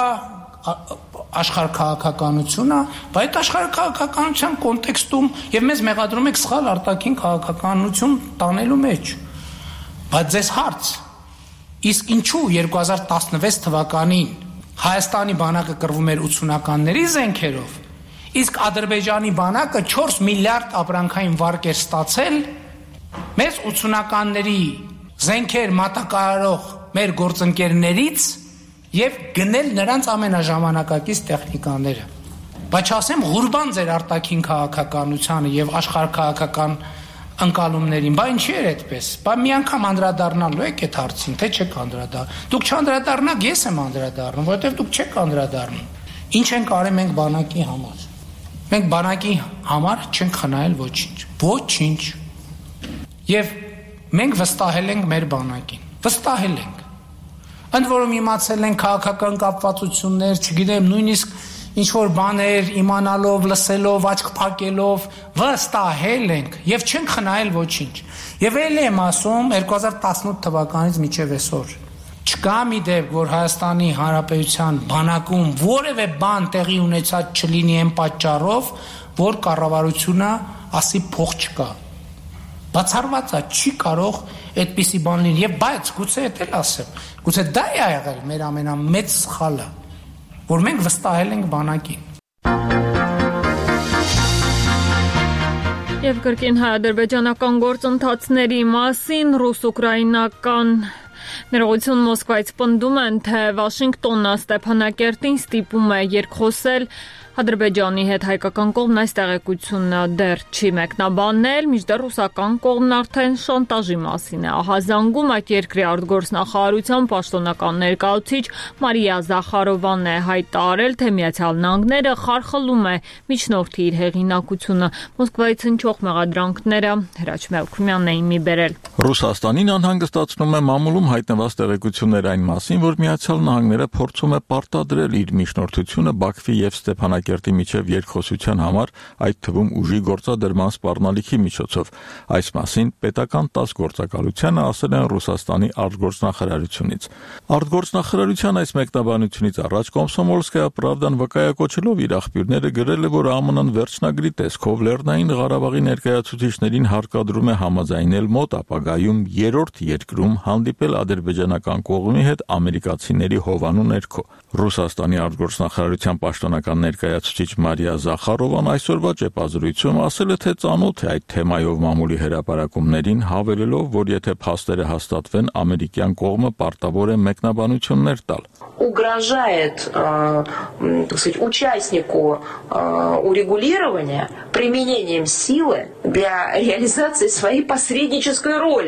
աշխարհքաղաքականությունը, բայց աշխարհքաղաքականության կոնտեքստում եւ մեզ մեղադրում եք սխալ արտաքին քաղաքականություն տանելու մեջ։ Բայց ձեզ հարց, իսկ ինչու 2016 թվականին Հայաստանի բանակը կռվում էր 80-ականների զենքերով, իսկ Ադրբեջանի բանակը 4 միլիարդ ապրանքային վարկ էր ստացել մեզ 80-ականների զենքեր մատակարարող մեր գործընկերներից եւ գնել նրանց ամենաժամանակակից տեխնիկաները։ Բայց ասեմ ղուրբան ձեր արտաքին քաղաքականությանը եւ աշխարհքաղաքական ընկալումներին, բա ինչի էր այդպես։ Բա մի անգամ անդրադառնալու եք այդ հարցին, թե չեք անդրադառնում։ Դուք չանդրադառնաք, ես եմ անդրադառնում, որովհետեւ դուք չեք անդրադառնում։ Ինչ ենք արել մենք բանակի համար։ Մենք բանակի համար չենք խնայել ոչինչ։ Ոչինչ։ Եվ մենք վստահել ենք մեր բանակին, վստահել ենք։ Ընդ որում իմացել ենք քաղաքական կապվածություններ, չգիտեմ, նույնիսկ ինչ-որ բաներ իմանալով, լսելով, աչք փակելով, վստահել ենք եւ չենք խնայել ոչինչ։ Եվ ելի եմ ասում 2018 թվականից մինչև այսօր չկա մի դեպք, որ Հայաստանի Հանրապետության բանակում որևէ բան տեղի ունեցած չլինի այն պատճառով, որ կառավարությունը ասի փող չկա։ Բացառված է, չի կարող այդպիսի բան լինի եւ բայց գուցե դա էլ ասեմ, գուցե դա է եղել մեր ամենամեծ սխալը, որ մենք վստահել ենք բանակին։ Եվ կրկին հայ-ադրբեջանական գործընթացների մասին ռուս-ուկրաինական ներողություն Մոսկվայից պնդում են, թե Վաշինգտոնը Ստեփանակերտին ստիպում է երկխոսել Ադրբեջանի հետ հայկական կողմն այս տեղեկությունը դեռ չի մեկնաբանել, մինչդեռ ռուսական կողմն արդեն շանտաժի մասին է ահազանգում։ Այդ երկրի արտգործնախարարության պաշտոնական ներկայացուցիչ Մարիա Զախարովան է հայտարարել, թե Միացյալ Նահանգները խարխլում է միջնորդի իր հեղինակությունը։ Մոսկվայից հնչող մեղադրանքները Հրաչ Մելքումյանն էին մի բերել։ Ռուսաստանին անհանգստացնում է մամուլում հայտնված տեղեկություններ այն մասին, որ Միացյալ Նահանգները փորձում է պարտադրել իր միջնորդությունը Բաքվի եւ Ստեփանակերտի միջև երկխոսության համար, այդ թվում ուժի գործադրման սպառնալիքի միջոցով։ Այս մասին պետական 10 գործակալությանը ասել են Ռուսաստանի արտգործնախարարությունից։ Արտգործնախարարության այս մեկնաբանությունից առաջ Կոմսոմոլսկայա Պրավդան վկայակոչելով իր աղբյուրները գրել է, որ ԱՄՆ-ն վերջնագրի տեսքով Լեռնային Ղարաբաղի ներկայացուցիչներին հարկադրում է համաձայնել մոտ ապագայում երրորդ երկրում հանդիպել ադրբեջանական կողմի հետ ամերիկացիների հովանու ներքո։ Ռուսաստանի արտգործնախարարության պաշտոնական ներկայացուցիչ Մարիա Զախարովան այսօրվա ճեպազրույցում ասել է, թե ծանոթ է այդ թեմայով մամուլի հրապարակումներին, հավելելով, որ եթե փաստերը հաստատվեն, ամերիկյան կողմը պարտավոր է մեկնաբանություններ տալ։ Угрожает, так сказать, участнику урегулирования применением силы для реализации своей посреднической роли.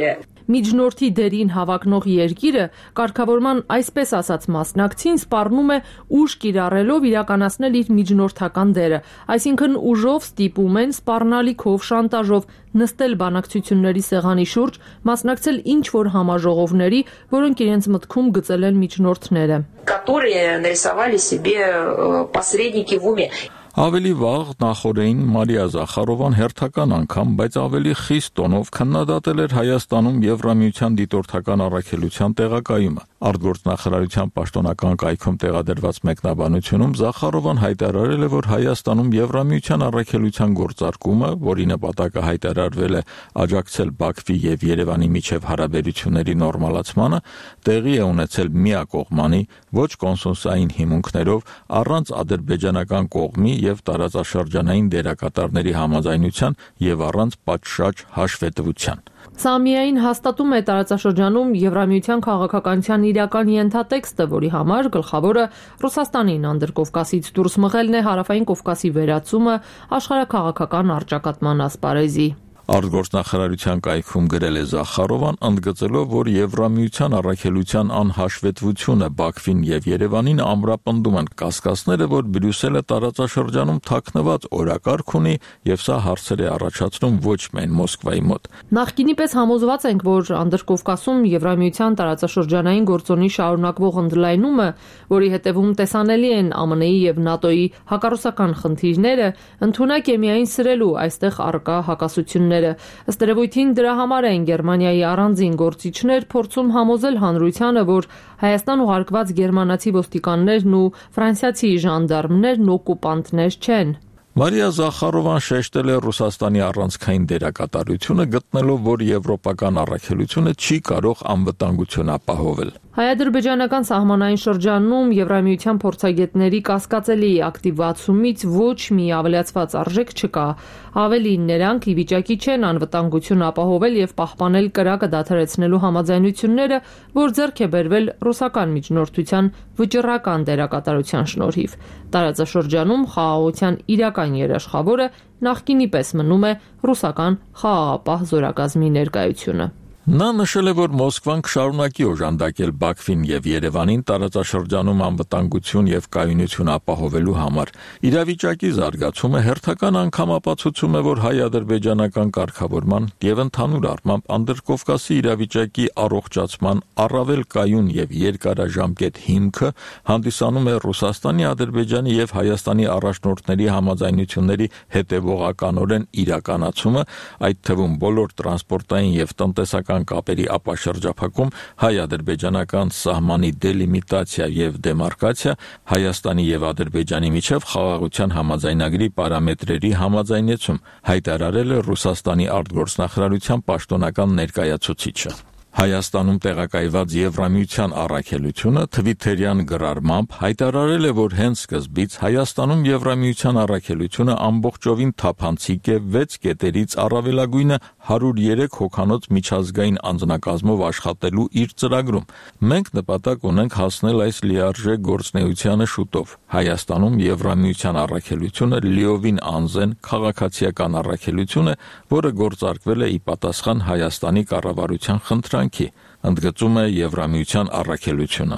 միջնորդի դերին հավակնող երկիրը կարգավորման այսպես ասած մասնակցին սպառնում է ուժ կիրառելով իրականացնել իր միջնորդական դերը, այսինքն ուժով ստիպում են սպառնալիքով, շանտաժով նստել բանակցությունների սեղանի շուրջ, մասնակցել ինչ-որ համաժողովների, որոնք իրենց մտքում գծել են միջնորդները, которые нарисовали себе посредники в уме. Ավելի վաղ նախորդին Մարիա Զախարովան հերթական անգամ, բայց ավելի խիստ տոնով քննադատել էր Հայաստանում Եվրամիության դիտորդական առաքելության տեղակայումը։ Արտգործնախարարության պաշտոնական կայքում տեղադրված մեկնաբանությունում Զախարովան հայտարարել է, որ Հայաստանում Եվրամիության առաքելության գործարկումը, որի նպատակը հայտարարվել է աջակցել Բաքվի եւ Երևանի միջև հարաբերությունների նորմալացմանը, տեղի է ունեցել միակողմանի, ոչ կոնսենսուսային հիմունքներով, առանց ադրբեջանական կողմի եւ տարածաշրջանային դերակատարների համաձայնության եւ առանց պատշաճ հաշվետվության։ Սա միայն հաստատում է տարածաշրջանում Եվրամիության քաղաքականության իրական ենթատեքստը, որի համար գլխավորը Ռուսաստանին Անդրկովկասից դուրս մղելն է, Հարավային Կովկասի վերացումը աշխարհաքաղաքական առճակատման ասպարեզի։ Արտգործնախարարության կայքում գրել է Զախարովան, ընդգծելով, որ Եվրամիության առաքելության անհաշվետվությունը Բաքվին եւ Երևանին ամրապնդում են կասկածները, որ Բրյուսելը տարածաշրջանում թաքնված օրակարգ ունի եւ սա հարցեր է առաջացնում ոչ միայն Մոսկվայի մոտ։ Նախկինի պես համոզված ենք, որ Անդրկովկասում Եվրամիության տարածաշրջանային գործոնի շարունակվող ընդլայնումը, որի հետևում տեսանելի են ԱՄՆ-ի եւ ՆԱՏՕ-ի հակառուսական խնդիրները, ընդունակ է միայն սրելու այստեղ առկա հակասությունները։ Ըստ երևույթին դրա համար են Գերմանիայի առանձին գործիչներ փորձում համոզել հանրությանը, որ Հայաստան ուղարկված գերմանացի ոստիկաններն ու ֆրանսիացի ժանդարմներն օկուպանտներ չեն։ Մարիա Զախարովան շեշտել է Ռուսաստանի առանցքային դերակատարությունը, գտնելով, որ եվրոպական առաքելությունը չի կարող անվտանգություն ապահովել։ Հայ-ադրբեջանական սահմանային շրջանում Եվրամիության փորձագետների կասկածելի ակտիվացումից ոչ մի ավելացված արժեք չկա։ Ավելին, նրանք ի վիճակի չեն անվտանգություն ապահովել եւ պահպանել կրակը դադարեցնելու համաձայնությունները, որ ձեռք է բերվել ռուսական միջնորդության վճռական դերակատարության շնորհիվ։ Տարածաշրջանում խաղաղության իրական երաշխավորը նախկինի պես մնում է ռուսական խաղաղապահ զորակազմի ներկայությունը։ Նա նշել է, որ Մոսկվան կշարունակի օժանդակել Բաքվին եւ Երևանին տարածաշրջանում անվտանգություն եւ կայունություն ապահովելու համար։ Իրավիճակի զարգացումը հերթական անգամ ապացուցում է, որ հայ-ադրբեջանական կարգավորման եւ ընդհանուր առմամբ Անդրկովկասի իրավիճակի առողջացման առավել կայուն եւ երկարաժամկետ հիմքը հանդիսանում է Ռուսաստանի, Ադրբեջանի եւ Հայաստանի առաջնորդների համաձայնությունների հետեւողականորեն իրականացումը, այդ թվում բոլոր տրանսպորտային եւ տնտեսական կապերի ապաշրջափակում, հայ-ադրբեջանական սահմանի դելիմիտացիա եւ դեմարկացիա, Հայաստանի եւ Ադրբեջանի միջև խաղաղության համաձայնագրի պարամետրերի համաձայնեցում, հայտարարել է Ռուսաստանի արտգործնախարարության պաշտոնական ներկայացուցիչը։ Հայաստանում տեղակայված Եվրամիության առաքելությունը թվիթերյան գրառմամբ հայտարարել է, որ հենց սկզբից Հայաստանում Եվրամիության առաքելությունը ամբողջովին թափանցիկ է 6 կետերից առավելագույնը 103 հոգանոց միջազգային անձնակազմով աշխատելու իր ծրագրում։ Մենք նպատակ ունենք հասնել այս լիարժեք գործունեությանը շուտով։ Հայաստանում Եվրամիության առաքելությունը լիովին անզեն քաղաքացիական առաքելություն է, որը գործարկվել է ի պատասխան Հայաստանի կառավարության խնդրանքի, ընդգծում է Եվրամիության առաքելությունը։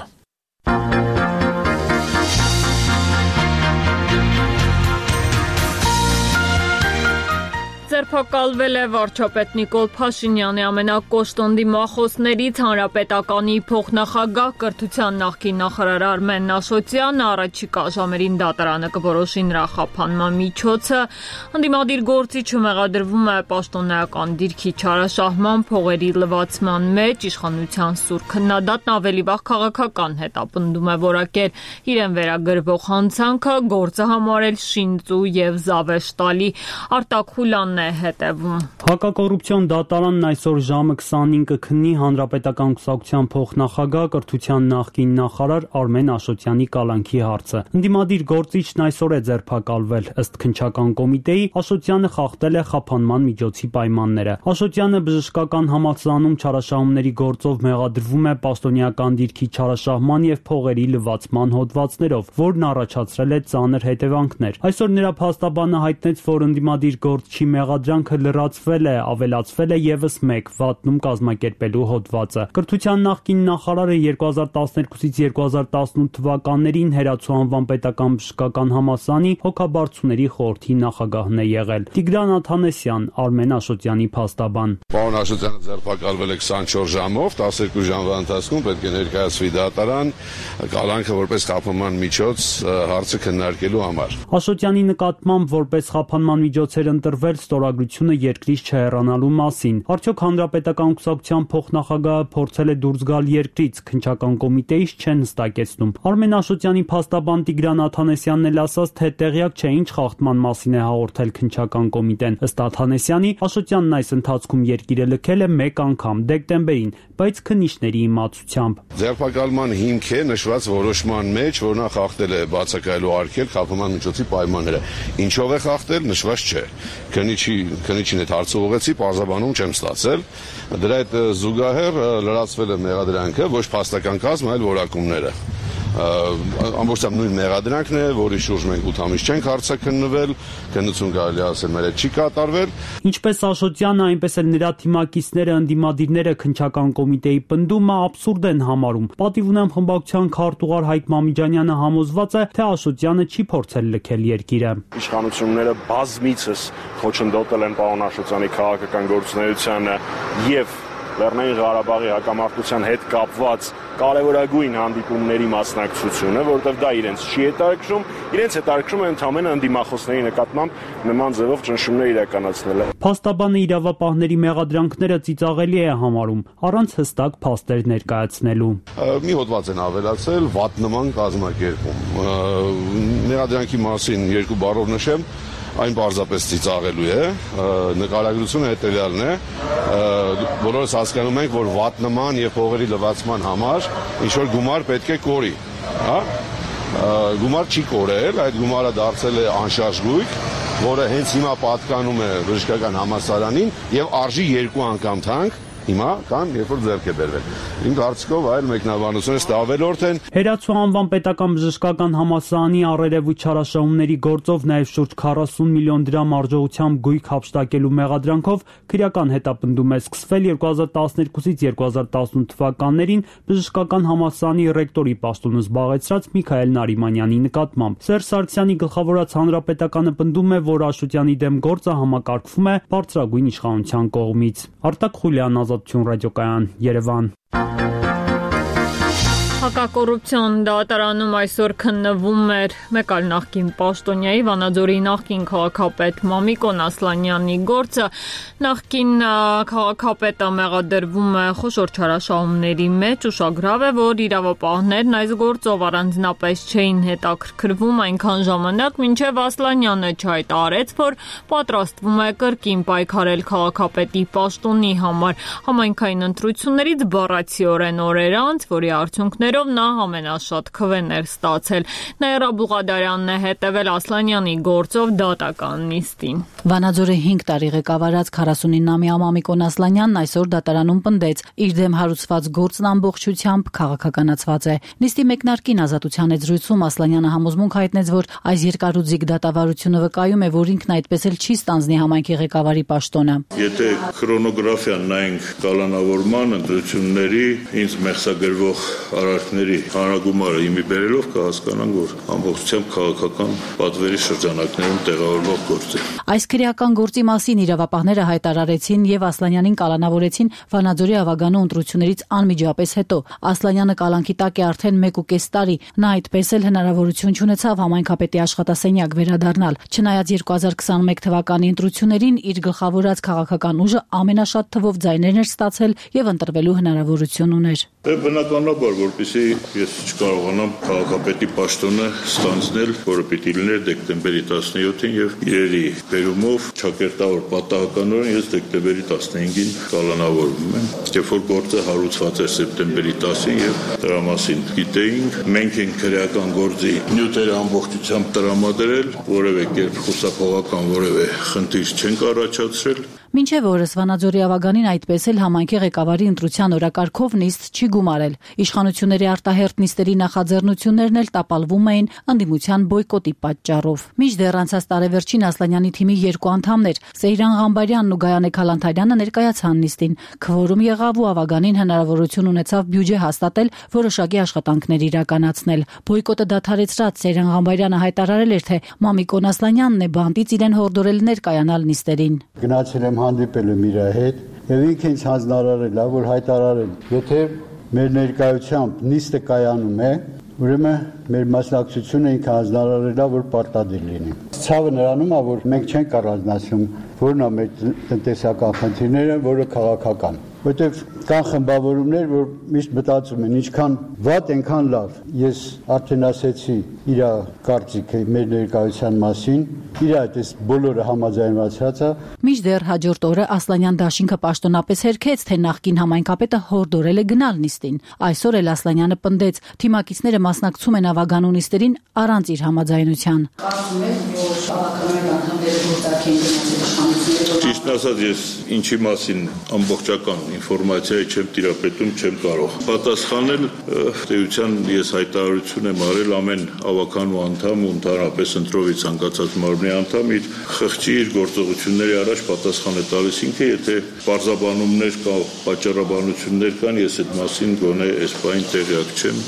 Ձերբակալվել է վարչապետ Նիկոլ Փաշինյանի ամենակոշտոնդի մախոսներից Հանրապետականի փոխնախագահ կրթության նախկին նախարար Արմեն Աշոտյանը, առաջիկա ժամերին դատարանը կորոշի նրա խափանման միջոցը։ Ընդդիմադիր գործիչը մեղադրվում է պաշտոնական դիրքի չարաշահման, փողերի լվացման մեջ, իշխանության սուր քննադատն ավելի վաղ քաղաքական հետապնդում է որակել իրեն վերագրվող հանցանքը, գործը համարել շինծու եւ զավեշտալի։ Արտակ Խուլյանն է հետևում։ Հակակոռուպցիոն դատարանն այսօր ժամը 25-ը քննի Հանրապետական կուսակցության փոխնախագահ կրթության նախկին նախարար Արմեն Աշոտյանի կալանքի հարցը։ Ընդդիմադիր գործիչն այսօր է ձերբակալվել։ Ըստ քննչական կոմիտեի, Աշոտյանը խախտել է խափանման միջոցի պայմանները։ Աշոտյանը բժշկական համալսարանում չարաշահումների գործով մեղադրվում է պաշտոնեական դիրքի չարաշահման եւ փողերի լվացման հոդվածներով, որն առաջացրել է ծանր հետևանքներ։ Այսօր նրա փաստաբանը հայտնեց, որ ընդդիմադիր գործչի մեղադրանքը լրացվել է, ավելացվել է եւս մեկ վատնում կազմակերպելու հոդվածը։ Կրթության նախկին նախարարը 2012-ից 2018 թվականներին Հերացու անվան պետական բժշկական համալսարանի հոգաբարձուների խորհրդի նախագահն է եղել։ Տիգրան Աթանեսյան, Արմեն Աշոտյանի փաստաբան։ Պարոն Աշոտյանը ձերբակալվել է 24 ժամով, 12 ժամվա ընթացքում պետք է ներկայացվի դատարան, կալանքը որպես խափանման միջոց հարցը քննարկելու համար։ Աշոտյանի նկատմամբ որպես խափանման միջոց էր ընտրվել ստորագրությունը երկրից չհեռանալու մասին։ Արդյոք հանրապետական կուսակցության փոխնախագահը փորձել է դուրս գալ երկրից, քննչական կոմիտեից չեն հստակեցնում։ Արմեն Աշոտյանի փաստաբան Տիգրան Աթանեսյանն էլ ասաց, թե տեղյակ չէ ինչ խախտման մասին է հաղորդել քննչական կոմիտեն։ Ըստ Աթանեսյանի, Աշոտյանն այս ընթացքում երկիրը լքել է մեկ անգամ դեկտեմբերին, բայց քննիչների իմացությամբ։ Ձերբակալման հիմք է նշված որոշման մեջ, որ նա խախտել է բացակայելու արգել խափանման միջոցի պայմանները։ Ինչով է խախտել, նշված չէ։ Քննիչին այդ հարցը ուղղեցի, պարզաբանում չեմ ստացել։ Դրա հետ զուգահեռ լրացվել է մեղադրանքը, ոչ փաստական կազմ, այլ որակումները։ Ամբողջությամբ նույն մեղադրանքն է, որի շուրջ մենք 8 ամիս չենք հարցաքննվել, քննություն կարելի ասել մեր հետ չի կատարվել։ Ինչպես Աշոտյանը, այնպես էլ նրա թիմակիցները, ընդդիմադիրները քննչական կոմիտեի պնդումը աբսուրդ են համարում։ Պատիվ ունեմ խմբակցության քարտուղար Հայկ Մամիջանյանը համոզված է, թե Աշոտյանը չի փորձել լքել երկիրը։ Իշխանությունները բազմիցս խոչընդոտել են պարոն Աշոտյանի քաղաքական գործունեությանը եւ Լեռնային Ղարաբաղի հակամարտության հետ կապված կարևորագույն հանդիպումների մասնակցությունը, որովհետև դա իրենց չի հետաքրքրում, իրենց հետաքրքրում է ընդհանրապես ընդդիմախոսների նկատմամբ նման ձևով ճնշումներ իրականացնելը։ Փաստաբանը իրավապահների մեղադրանքները ծիծաղելի է համարում, առանց հստակ փաստեր ներկայացնելու։ Մի հոդված են ավելացել վատ նման կազմակերպում։ Մեղադրանքի մասին երկու բառով նշեմ, այն պարզապես ծիծաղելու է, նկարագրությունը հետևյալն է, բոլորս հասկանում ենք, որ վատ նման եւ փողերի լվացման համար ինչ-որ գումար պետք է կորի, հա? Գումար չի կորել, այդ գումարը դարձել է անշարժ գույք, որը հենց հիմա պատկանում է բժշկական համալսարանին եւ արժի 2 անգամ թանկ հիմա կամ երբ որ ձեռք է բերվել։ Իմ կարծիքով այլ մեկնաբանությունները ստավելորդ են։ Հերացու անվան պետական բժշկական համալսարանի առերև ու չարաշահումների գործով նաև շուրջ 40 միլիոն դրամ արժողությամբ գույք հափշտակելու մեղադրանքով քրեական հետապնդում է սկսվել 2012-ից 2018 թվականներին բժշկական համալսարանի ռեկտորի պաշտոնը զբաղեցրած Միքայել Նարիմանյանի նկատմամբ։ Սերժ Սարգսյանի գլխավորած հանրապետականը պնդում է, որ Աշոտյանի դեմ գործը համակարգվում է բարձրագույն իշխանության կողմից։ Արտակ Խուլյան, Ազատություն ռադիոկայան, Երևան։ Հակակոռուպցիոն դատարանում այսօր քննվում էր մեկ այլ նախկին պաշտոնյայի Վանաձորի նախկին քաղաքապետ Մամիկոն Ասլանյանի գործը։ Նախկին քաղաքապետը մեղադրվում է խոշոր չարաշահումների մեջ, ուշագրավ է, որ իրավապահներն այս գործով առանձնապես չէին հետաքրքրվում այնքան ժամանակ, մինչև Ասլանյանը չհայտարարեց, որ պատրաստվում է կրկին պայքարել քաղաքապետի պաշտոնի համար։ Համայնքային ընտրություններից բառացիորեն օրեր անց, որի արդյունքներով նա ամենաշատ քվեներ ստացել։ Նաիրա Բուղադարյանն է հետևել Ասլանյանի գործով դատական նիստին։ Վանաձորի 5 տարի ղեկավարած 49-ամյա Մամիկոն Ասլանյանն այսօր դատարանում պնդեց, իր դեմ հարուցված գործն ամբողջությամբ քաղաքականացված է։ Նիստի մեկնարկին Ազատության հետ զրույցում Ասլանյանը համոզմունք հայտնեց, որ այս երկարուձիգ դատավարությունը վկայում է, որ ինքն այդպես էլ չի ստանձնի համայնքի ղեկավարի պաշտոնը։ Եթե քրոնոգրաֆիան նայենք կալանավորման ընտրությունների ինձ մեղսագրվող արարքների հանրագումարը իմի բերելով կհասկանան, որ ամբողջությամբ քաղաքական պատվերի շրջանակներում տեղավորվող գործ է։ Այս քրեական գործի մասին իրավապահները հայտարարեցին եւ Ասլանյանին կալանավորեցին Վանաձորի ավագանու ընտրություններից անմիջապես հետո։ Ասլանյանը կալանքի տակ է արդեն 1.5 տարի։ Նա այդպես էլ հնարավորություն չունեցավ համայնքապետի աշխատասենյակ վերադառնալ։ Չնայած 2021 թվականի ընտրություններին իր գլխավորած քաղաքական ուժը ամենաշատ թվով ձայներ էր ստացել եւ ընտրվելու հնարավորություն ուներ։ Բնականաբար, որպեսզի ես չկարողանամ քաղաքապետի պաշտոնը ստանձնել, որը պիտի լիներ դեկտեմբերի 17-ին եւ իրերի բերումով ճակերտավոր պատահականորեն ես դեկտեմբերի 15-ին կալանավորվում եմ։ Երբ որ գործը հարուցված էր սեպտեմբերի 10-ին եւ դրա մասին գիտեինք, մենք ենք քրեական գործի նյութերը ամբողջությամբ տրամադրել, որևէ կերպ խուսափողական որևէ խնդիր չենք առաջացրել։ Մինչև օրս Վանաձորի ավագանին այդպես էլ համայնքի ղեկավարի ընտրության օրակարգով նիստ չի գումարել։ Իշխանությունների արտահերթ նիստերի նախաձեռնություններն էլ տապալվում էին ընդդիմության բոյկոտի պատճառով։ Մինչդեռ անցած տարեվերջին Ասլանյանի թիմի 2 անդամներ Սեյրան Ղամբարյանն ու Գայանե Քալանթարյանը ներկայացան նիստին։ Քվորում եղավ ու ավագանին հնարավորություն ունեցավ բյուջե հաստատել, որոշակի աշխատանքներ իրականացնել։ Բոյկոտը դադարեցրած Սեյրան Ղամբարյանը հայտարարել էր, թե Մամիկոն Ասլանյանն է բանտից իրեն հորդորել ներկայանալ նիստերին։ Գնացել եմ հանդիպել եմ իր հետ եւ ինքը ինձ հանձնարարել է, որ հայտարարել, եթե մեր ներկայությամբ նիստը կայանում է, ուրեմն մեր մասնակցությունը ինքը հանձնարարել է, որ պարտադիր լինի։ Ցավը նրանում է, որ մենք չենք առանձնացնում, որն է մեր տնտեսական խնդիրները, որը քաղաքական։ Որտեւ կան խմբավորումներ, որ միշտ մտածում են, ինչքան վատ, այնքան լավ։ Ես արդեն ասեցի իր կարծիքը մեր ներկայության մասին, իր այդ բոլորը համաձայնվածած է։ Մինչդեռ հաջորդ օրը Ասլանյան դաշինքը պաշտոնապես հերքեց, թե նախկին համայնքապետը հորդորել է գնալ նիստին։ Այսօր էլ Ասլանյանը պնդեց, թիմակիցները մասնակցում են ավագանու նիստերին առանց իր համաձայնության։ Ճիշտ ասած, ես ինչի մասին ամբողջական ինֆորմացիայի չեմ տիրապետում, չեմ կարող պատասխանել։ Տեյության ես հայտարարություն եմ արել ամեն ավականու անդամ ու ընդհանրապես ընտրովի ցանկացած մարմնի անդամ իր խղճի, իր գործողությունների առաջ պատասխան է տալիս ինքը, եթե բարձաբանումներ կա, պատճառաբանություններ կան, ես այդ մասին գոնե այս բանին տեղյակ չեմ։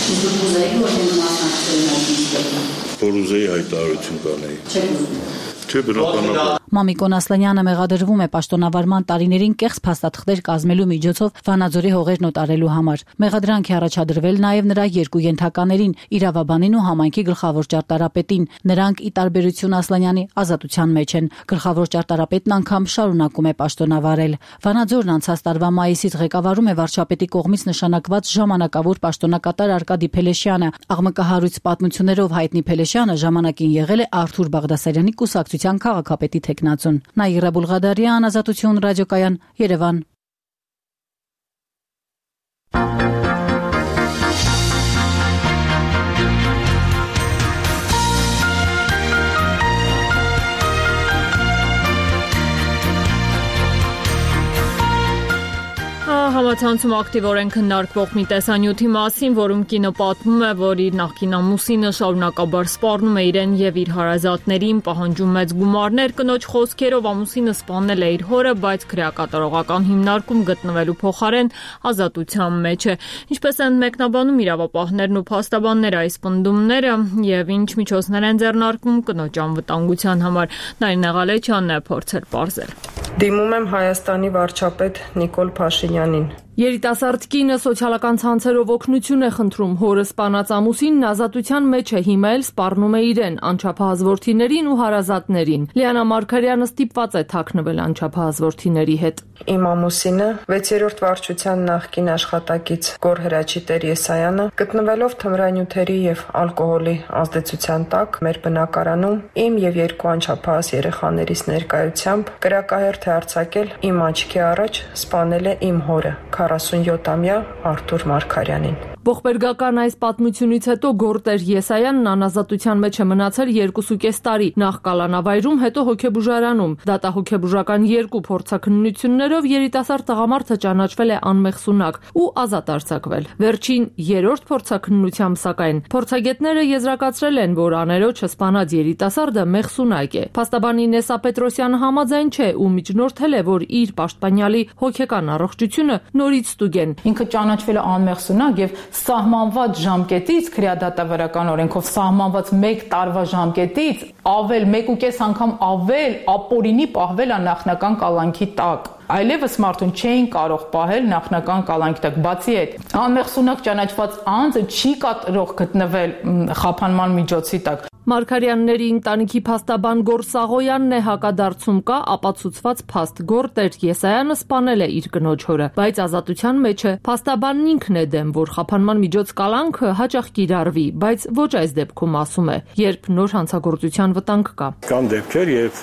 Փորուզեի հայտարարություն կանեի։ Չէ, բնականաբար։ Մամիկոն Ասլանյանը մեղադրվում է պաշտոնավարման տարիներին կեղծ փաստաթղթեր կազմելու միջոցով Վանաձորի հողերն օտարելու համար։ Մեղադրանք է առաջադրվել նաև նրա 2 ենթականերին՝ իրավաբանին ու համայնքի գլխավոր ճարտարապետին։ Նրանք ի տարբերություն Ասլանյանի ազատության մեջ են։ Գլխավոր ճարտարապետն անգամ շարունակում է պաշտոնավարել։ Վանաձորն անցած տարվա մայիսից ղեկավարում է վարչապետի կողմից նշանակված ժամանակավոր պաշտոնակատար Արկադի Փելեշյանը։ Աղմկահարույց պատմություններով հայտնի Փելեշյանը ժամանակին եղել է Արթուր Բաղդասարյանի կուսակցության քաղաքապետի թեկնածուն։ Նաիրա Բուլղադարյան, Ազատություն ռադիոկայան, Երևան։ Համացանցում ակտիվորեն քննարկվող մի տեսանյութի մասին, որում կինը պատմում է, որ իր նախկին ամուսինը շարունակաբար սպառնում է իրեն եւ իր հարազատներին, պահանջում մեծ գումարներ, կնոջ խոսքերով ամուսինը սպանել է իր հորը, բայց քրեակատարողական հիմնարկում գտնվելու փոխարեն ազատության մեջ է։ Ինչպես են մեկնաբանում իրավապահներն ու փաստաբանները այս պնդումները եւ ինչ միջոցներ են ձեռնարկում կնոջ անվտանգության համար, Նարինե Ղալեչյանն է փորձել պարզել։ Դիմում եմ Հայաստանի վարչապետ Նիկոլ Փաշինյանին։ Երիտասարդ կինը սոցիալական ցանցերով օգնություն է խնդրում, հորը սպանած ամուսինն ազատության մեջ է, հիմա էլ սպառնում է իրեն, անչափահաս որդիներին ու հարազատներին։ Լիանա Մարգարյանը ստիպված է թաքնվել անչափահաս որդիների հետ։ Իմ ամուսինը 6-րդ վարչության նախկին աշխատակից Գոր Հրաչի Տեր Եսայանը, գտնվելով թմրանյութերի եւ ալկոհոլի ազդեցության տակ մեր բնակարանում իմ եւ 2 անչափահաս երեխաներիս ներկայությամբ կրակահերթ է արձակել իմ աչքի առաջ, սպանել է իմ հորը 47-ամյա Արթուր Մարգարյանին։ Ողբերգական այս պատմությունից հետո Գորտեր Եսայանն անազատության մեջ է մնացել 2.5 տարի, նախ կալանավայրում, հետո հոգեբուժարանում։ Դատահոգեբուժական 2 փորձաքննություններով երիտասարդ տղամարդը ճանաչվել է անմեղսունակ ու ազատ արձակվել։ Վերջին 3-րդ փորձաքննությամբ սակայն փորձագետները եզրակացրել են, որ աներոջը սպանած երիտասարդը մեղսունակ է։ Փաստաբան Ինեսա Պետրոսյանը համաձայն չէ ու միջնորդել է, որ իր պաշտպանյալի հոգեկան առողջությունը նորից ստուգեն։ Ինքը ճանաչվել է անմեղսունակ եւ սահմանված ժամկետից քրեադատավարական օրենքով սահմանված 1 տարվա ժամկետից ավել 1.5 անգամ ավել ապօրինի պահվել է նախնական կալանքի տակ։ Այլևս մարդուն չէին կարող պահել նախնական կալանքի տակ։ Բացի այդ, անմեղսունակ ճանաչված անձը չի կատարող գտնվել խափանման միջոցի տակ։ Մարգարյանների ընտանիքի փաստաբան Գոր Սաղոյանն է հակադարձում կա ապացուցված փաստ Գորտեր Եսայանը սպանել է իր կնոջ հորը, բայց ազատության մեջ է։ Փաստաբանն ինքն է դեմ, որ խափանման միջոց կալանքը հաճախ կիրառվի, բայց ոչ այս դեպքում ասում է, երբ նոր հանցագործության վտանգ կա։ Կան դեպքեր, երբ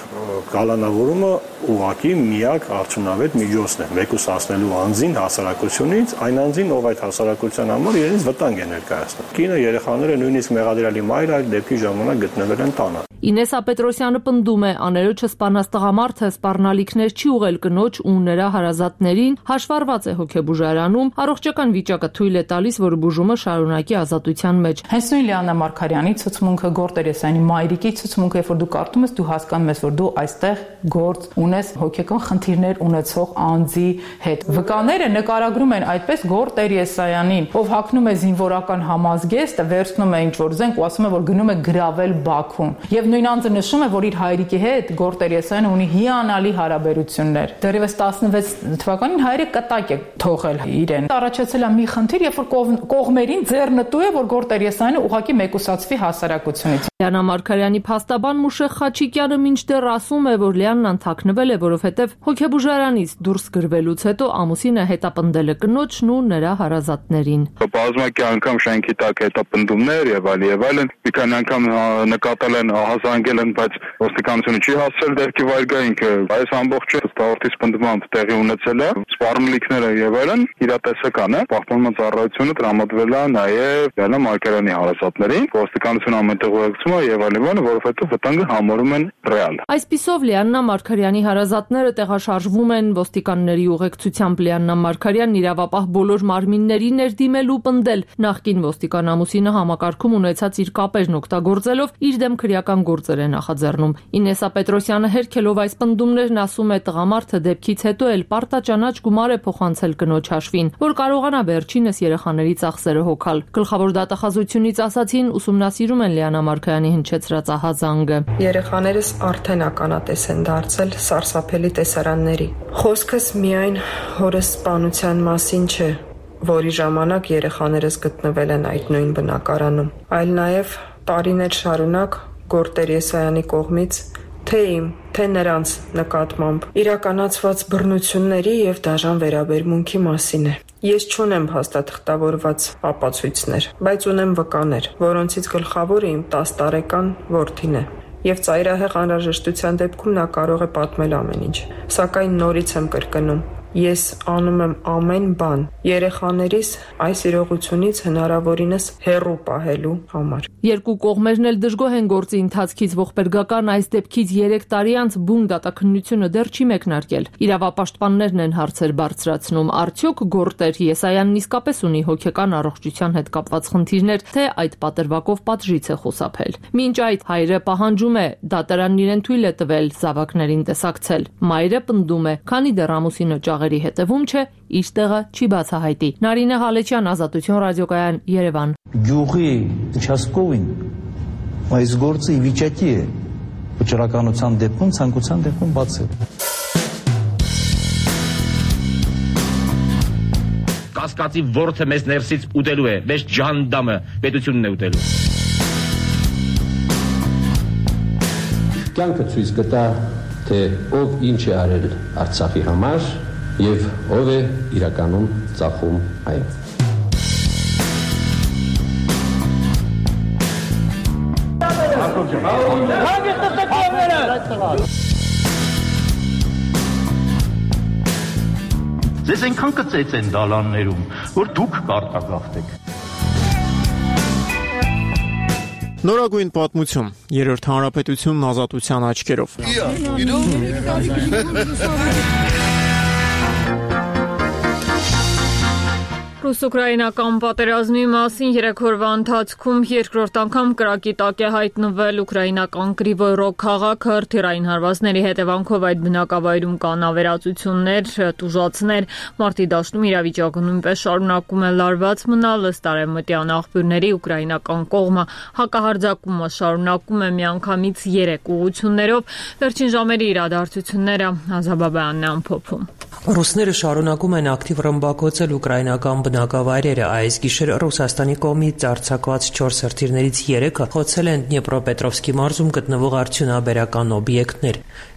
գալանավորումը ուղղակի միակ արդյունավետ միջոցն է մեկուսացնելու անձին հասարակությունից, այն անձին, ով այդ հասարակության համար իրենց վտանգ է ներկայացնում։ Կինը, երեխաները, նույնիսկ մեղադրյալի մայրը այդ դեպքի ժամանակ գտնվել են տանը։ Ինեսա Պետրոսյանը պնդում է, աներոջը սպանած տղամարդը սպառնալիքներ չի ուղղել կնոջ ու նրա հարազատներին, հաշվառված է հոգեբուժարանում, առողջական վիճակը թույլ է տալիս, որ բուժումը շարունակի ազատության մեջ։ Հենց նույն Լիանա Մարգարյանի ցուցմունքը, Գոռ Տերեսյանի մայրիկի ցուցմունքը, երբ որ դու կարդում ես, դու հասկանում ես, որ դու այստեղ գործ ունես հոգեկան խնդիրներ ունեցող անձի հետ։ Վկաները նկարագրում են այդպես Գոռ Տերեսյանին, ով հագնում է զինվորական համազգեստը, վերցնում է ինչ-որ զենք ու ասում է, որ գնում է գրավել Բաքուն։ Եվ նույն անձը նշում է, որ իր հայրիկի հետ Գոռ Տերեսյանը ունի հիանալի հարաբերություններ։ Դեռևս 16 թվականին հայրը կտակ է թողել իրեն։ Առաջացել է մի խնդիր, երբ որ կողմերին ձեռնտու է, որ Գոռ Տերեսյանը ուղղակի մեկուսացվի հասարակությունից։ Լիանա Մարգարյանի փաստաբան Մուշեղ Խաչիկյանը մինչդեռ ասում է, որ Լիաննան թաքնվել է, որովհետև հոգեբուժարանից դուրս գրվելուց հետո ամուսինը հետապնդել է կնոջն ու նրա հարազատներին։ Բազմակի անգամ շենքի տակ հետապնդումներ եւ այլն, մի քանի անգամ նկատել են հազանգել են, բայց ոստիկանությունը չի հասցրել դեպքի վայրկայինքը։ Այս ամբողջը հաղորդի սպնդմամբ տեղի ունեցել է, սպառնալիքները եւ այլն իրատեսական է։ Պահպանման ծառայությունը տրամադրվել է նաեւ Լիանա Մարգարյանի հարազատներին, ոստիկանությունը ամենտեղ ուղեկցում է եւ այլն, որովհետեւ վտանգը համարում են ռեալ։ Այսպիսով Լիանա Մարգարյանի հարազատները տեղաշարժվում են ոստիկանների ուղեկցությամբ։ Լիանա Մարգարյանն իրավապահ բոլոր մարմինների ներդիմելու պնդել նախկին ոստիկան ամուսինը համակարգում ունեցած իր կապերն օգտագործելով իր դեմ քրեական գործեր է նախաձեռնում։ Ինեսա Պետրոսյանը հերքելով այս պնդումներն ասում է, տղամարդը դեպքից հետո էլ պարտաճանաչ գումար է փոխանցել կնոջ հաշվին, որ կարողանա վերջինս երեխաների ծախսերը հոգալ։ Գլխավոր դատախազությունից ասացին, ուսումնասիրում են Լիանա Մարգարյանի հնչեցրած ահազանգը։ Երեխաներս արդեն ականատես են դարձել սարսափելի տեսարանների։ Խոսքս միայն հորս սպանության մասին չէ, որի ժամանակ երեխաներս գտնվել են այդ նույն բնակարանում, այլ նաև տարիներ շարունակ Գոռ Տերեսյանի կողմից թե իմ, թե նրանց նկատմամբ իրականացված բռնությունների եւ դաժան վերաբերմունքի մասին է։ Ես չունեմ հաստատղտավորված ապացույցներ, բայց ունեմ վկաներ, որոնցից գլխավորը իմ 10 տարեկան որդին է։ Եվ ծայրահեղ անհրաժեշտության դեպքում նա կարող է պատմել ամեն ինչ։ Սակայն նորից եմ կրկնում, ես անում եմ ամեն բան երեխաներիս այս իրողությունից հնարավորինս հեռու պահելու համար։ Երկու կողմերն էլ դժգոհ են գործի ընթացքից, ողբերգական այս դեպքից 3 տարի անց բուն դատաքննությունը դեռ չի մեկնարկել։ Իրավապաշտպաններն են հարցեր բարձրացնում, արդյոք Գոռ Տերեսյանն իսկապես ունի հոգեկան առողջության հետ կապված խնդիրներ, թե այդ պատրվակով պատժից է խուսափել։ Մինչ այդ հայրը պահանջում է դատարանն իրեն թույլ է տվել զավակներին տեսակցել։ Մայրը պնդում է, քանի դեռ ամուսինը աղերի հետևում չէ, իր տեղը չի բացահայտի։ Նարինե Հալեչյան, Ազատություն ռադիոկայան, Երևան։ Գյուղի участковին այս գործը ի վիճակի է վճռականության դեպքում, ցանկության դեպքում բացել։ Կասկածի ворթը մեզ ներսից ուտելու է, մեզ ջանդամը պետությունն է ուտելու։ Կյանքը ցույց կտա, թե ով ինչ է արել Արցախի համար եւ ով է իրականում ծախում այն։ Ձեզ այնքան կծեց են դալաններում, որ դուք կարտագաղթեք։ Նորագույն պատմություն, երրորդ հանրապետությունն ազատության աչքերով։ Ռուս-ուկրաինական պատերազմի մասին 3 օրվա ընթացքում երկրորդ անգամ կրակի տակ է հայտնվել ուկրաինական Կրիվոյ Ռոգ քաղաքը, հրթիռային հարվածների հետևանքով այդ բնակավայրում կան ավերածություններ, տուժածներ, մարտի դաշտում իրավիճակը նույնպես շարունակում է լարված մնալ, ըստ արևմտյան աղբյուրների ուկրաինական կողմը հակահարձակումը շարունակում է միանգամից 3 ուղղություններով, վերջին ժամերի իրադարձությունները Ազաբաբյանն է ամփոփում։ Ռուսները շարունակում են ակտիվ ռմբակոծել ուկրաինական բնակավայրերը։ Այս գիշեր Ռուսաստանի կողմից արձակված 4 հրթիռներից 3-ը խոցել են Դնեպրոպետրովսկի մարզում գտնվող արդյունաբերական օբյեկտներ։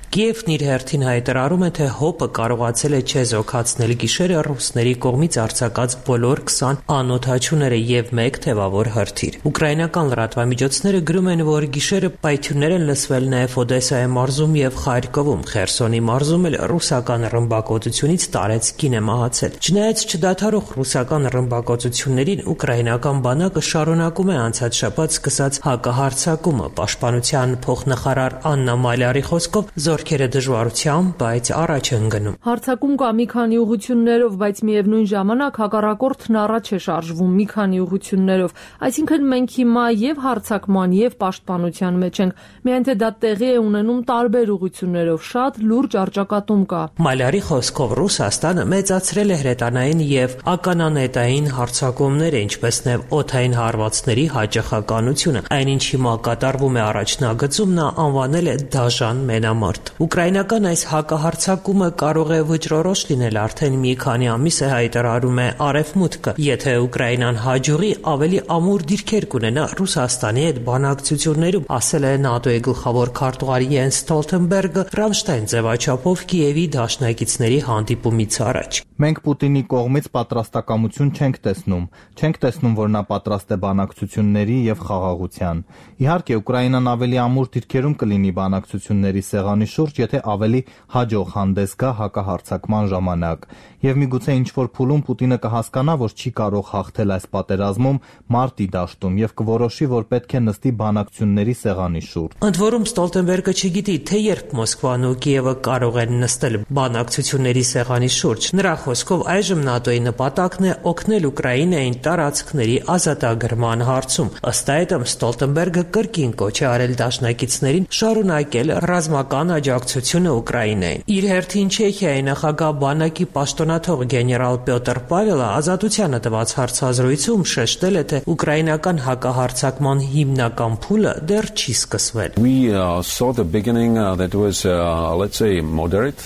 Կիևն իր հերթին հայտարարում է, թե ՀՕՊ-ը կարողացել է չեզոքացնել գիշերը ռուսների կողմից արձակած բոլոր 20 անօդաչուները եւ 1 թևավոր հրթիռ։ Ուկրաինական լրատվամիջոցները գրում են, որ գիշերը պայթյուններ են լսվել նաեւ Օդեսայի մարզում եւ Խարկովում։ Խերսոնի մարզում էլ ռուսական ռմբակոծությունից տարեցկին է մահացել։ Չնայած չդադարող ռուսական ռմբակոծություններին, ուկրաինական բանակը շարունակում է անցած շաբաթ սկսած հակահարձակումը։ Պաշտպանության փոխնախարար Աննա Մալյարի խոսքով զորքերը դժվարությամբ, բայց առաջ են գնում։ Հարձակում կա մի քանի ուղղություններով, բայց միևնույն ժամանակ հակառակորդն առաջ է շարժվում մի քանի ուղղություններով, այսինքն մենք հիմա եւ հարձակման եւ պաշտպանության մեջ ենք, միայն թե դա տեղի է ունենում տարբեր ուղղություններով, շատ լուրջ առճակատում կա։ Մալյարի խոսքով Ռուսաստանը մեծացրել է հրետանային եւ ականանետային հարձակումները, ինչպես նաեւ օդային հարվածների հաճախականությունը։ Այնինչ հիմա կատարվում է առաջնագծում, նա անվանել է դաժան մենամորտ։ Ուկրաինական այս հակահարձակումը կարող է վճռորոշ լինել, արդեն մի քանի ամիս է հայտարարում է Արևմուտքը։ Եթե Ուկրաինան հաջողի, ավելի ամուր դիրքեր կունենա Ռուսաստանի հետ բանակցություններում, ասել է ՆԱՏՕ-ի գլխավոր քարտուղար Յենս Ստոլտենբերգը Ռամշտայն ձևաչափով Կիևի դաշնակիցների հանդիպումից առաջ։ Մենք Պուտինի կողմից պատրաստակամություն չենք տեսնում, որ նա պատրաստ է բանակցությունների եւ խաղաղության։ Իհարկե, Ուկրաինան ավելի ամուր դիրքերում կլինի բանակցությունների սեղանի շուրջ, եթե ավելի հաջող հանդես գա հակահարձակման ժամանակ։ Եվ միգուցե ինչ-որ փուլում Պուտինը կհասկանա, որ չի կարող հաղթել այս պատերազմում մարտի դաշտում եւ կորոշի, որ պետք է նստի բանակցությունների սեղանի շուրջ։ Ընդ որում Ստոլտենբերգը չգիտի, թե երբ Մոսկվան ու Կիևը կարող են նստել բանակցությունների սեղանի շուրջ։ Նրա խոսքով այժմ ՆԱՏՕ-ի նպատակն է օգնել Ուկրաինային տարածքների ազատագրման հարցում։ Ըստ այդմ Ստոլտենբերգը կրկին կոչ է արել դաշնակիցներին շարունակել ռազմական աջակցությունը Ուկրաինային։ Իր հերթին Չեխիայի նախագահ բանակի պաշտոնաթող գեներալ Պյոտր Պավելը Ազատությանը տված հարցազրույցում շեշտել է, թե ուկրաինական հակահարձակման հիմնական փուլը դեռ չի սկսվել։ We saw the beginning that was let's say moderate.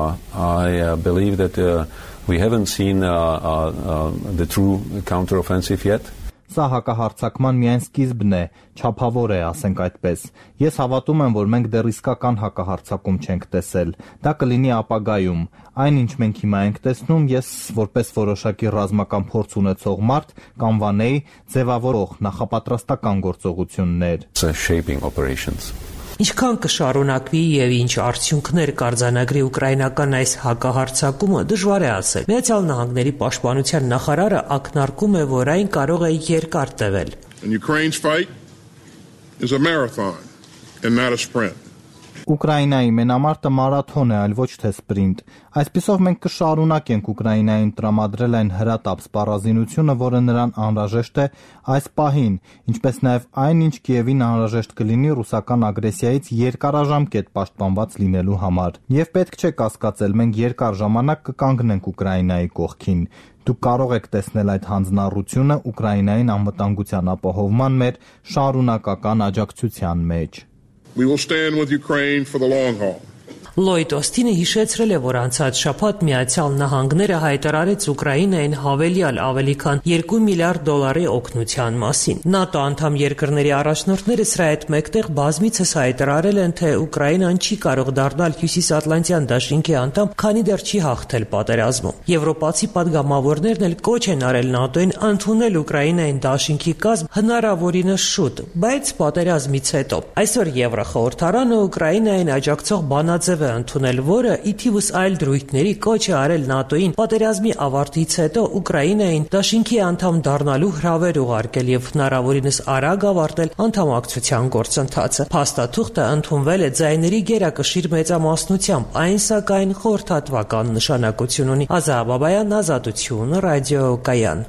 I believe that we haven't seen the true counteroffensive yet. Սա հակահարձակման միայն սկիզբն է, չափավոր է, ասենք այդպես։ Ես հավատում եմ, որ մենք դեռ իսկական հակահարձակում չենք տեսել։ Դա կլինի ապագայում։ Այնինչ մենք հիմա ենք տեսնում, ես որպես որոշակի ռազմական փորձ ունեցող մարդ կանվանեի ձևավորող նախապատրաստական գործողություններ։ Shaping operations. Ինչքան կշարունակվի եւ ինչ արդյունքներ կարձանագրի ուկրաինական այս հակահարձակումը դժվար է ասել։ Միացյալ Նահանգների պաշտպանության նախարարը ակնարկում է, որ այն կարող է երկար տևել։ Ukraine's fight is a marathon and not a sprint. Ուկրաինայի մենամարտը մարաթոն է, այլ ոչ թե սպրինտ։ Այսպիսով մենք կշարունակենք Ուկրաինային տրամադրել այն հրատապ սպառազինությունը, որը նրան անհրաժեշտ է այս պահին, ինչպես նաև այն, ինչ Կիևին անհրաժեշտ կլինի ռուսական ագրեսիայից երկարաժամկետ պաշտպանված լինելու համար։ Եվ պետք չէ կասկածել, մենք երկար ժամանակ կկանգնենք Ուկրաինայի կողքին։ Դուք կարող եք տեսնել այդ հանձնառությունը Ուկրաինային անվտանգության ապահովման մեր շարունակական աջակցության մեջ։ We will stand with Ukraine for the long haul. Լոյդ Օստինը հիշեցրել է, որ անցած շաբաթ Միացյալ Նահանգները հայտարարեց Ուկրաինային հավելյալ ավելի քան $2 միլիարդ օգնության մասին։ ՆԱՏՕ անդամ երկրների առաջնորդները սրա հետ մեկտեղ բազմիցս հայտարարել են, թե Ուկրաինան չի կարող դառնալ Հյուսիսատլանտյան դաշինքի անդամ, քանի դեռ չի հաղթել պատերազմում։ Եվրոպացի պատգամավորներն էլ կոչ են արել ՆԱՏՕ-ին ընդունել Ուկրաինային դաշինքի կազմ հնարավորինս շուտ, բայց պատերազմից հետո։ Այսօր Եվրոխորհրդարանը Ուկրաինային աջակցող բանաձև է ընդունել, որը ի թիվս այլ դրույթների կոչ է արել ՆԱՏՕ-ին պատերազմի ավարտից հետո Ուկրաինային դաշինքի անդամ դառնալու հրավեր ուղարկել եւ հնարավորինս արագ ավարտել անդամակցության գործընթացը։ Փաստաթուղթը ընդունվել է ձայների գերակշիռ մեծամասնությամբ, այն սակայն խորհրդատվական նշանակություն ունի։ Ազա Բաբայան, Ազատություն, Ռադիո Կայան։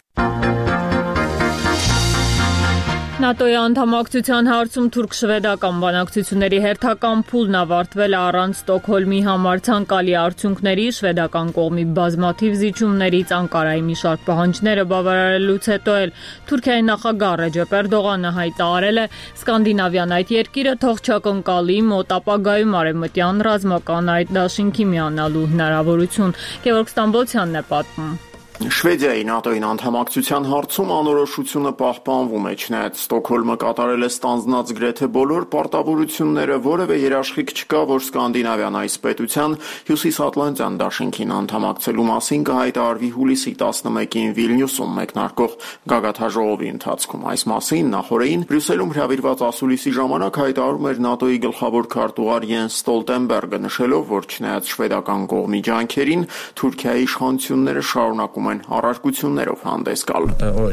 ՆԱՏՕ-ի անդամակցության հարցում թուրք-շվեդական բանակցությունների հերթական փուլն ավարտվել է առանց Ստոկհոլմի համար ցանկալի արդյունքների, շվեդական կողմի բազմաթիվ զիջումներից, Անկարայի մի շարք պահանջները բավարարելուց հետո էլ Թուրքիայի նախագահ Ռեջեփ Էրդողանը հայտարարել է Սկանդինավյան այդ երկիրը թող չակնկալի մոտ ապագայում արևմտյան ռազմական այդ դաշինքի միանալու հնարավորություն։ Գևորգ Ստամբոլցյանն է պատմում։ Շվեդիայի ՆԱՏՕ-ին անդամակցության հարցում անորոշությունը պահպանվում է, չնայած Ստոկհոլմը կատարել է ստանձնած գրեթե բոլոր պարտավորությունները, որևէ երաշխիք չկա, որ Սկանդինավիան այս պետության Հյուսիսատլանտյան դաշինքին անդամակցելու մասին կհայտարարվի հուլիսի 11-ին Վիլնյուսում մեկնարկող գագաթնաժողովի ընթացքում։ Այս մասին նախօրեին Բրյուսելում հրավիրված ասուլիսի ժամանակ հայտարարում էր ՆԱՏՕ-ի գլխավոր քարտուղար Յենս Ստոլտենբերգը, նշելով, որ չնայած շվեդական կողմի ջանքերին, Թուրքիայի իշխանությունները շարունակում են առարկություններով հանդես գալ։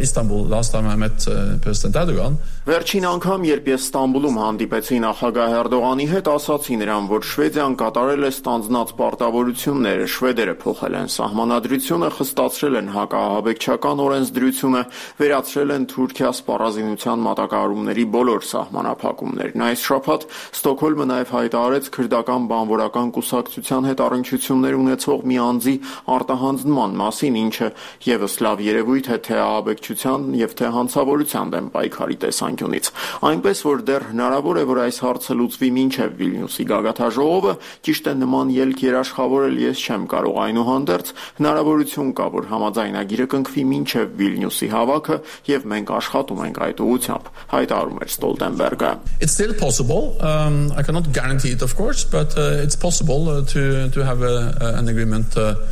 Վերջին անգամ, երբ ես Ստամբուլում հանդիպեցի նախագահ Էրդողանի հետ, ասացի նրան, որ Շվեդիան կատարել է ստանձնած պարտավորությունները, շվեդերը փոխել են սահմանադրությունը, խստացրել են հակաահաբեկչական օրենսդրությունը, վերացրել են Թուրքիա սպառազինության մատակարարումների բոլոր սահմանափակումներն։ Այս շաբաթ Ստոկհոլմը նաև հայտարարեց քրդական բանվորական կուսակցության հետ առնչություններ ունեցող մի անձի արտահանձնման մասին, ինչը ևս լավ երևույթ է թե ահաբեկչության եւ թե հանցավորության դեմ պայքարի տեսանկյունից։ Այնպես որ դեռ հնարավոր է, որ այս հարցը լուծվի մինչև Վիլնյուսի գագաթնաժողովը, ճիշտ է նման ելք երաշխավորել ես չեմ կարող, այնուհանդերձ հնարավորություն կա, որ համաձայնագիրը կնքվի մինչև Վիլնյուսի հավաքը եւ մենք աշխատում ենք այդ ուղղությամբ, հայտարարում էր Ստոլտենբերգը։ It's still possible. I cannot guarantee it, of course, but it's possible to have an agreement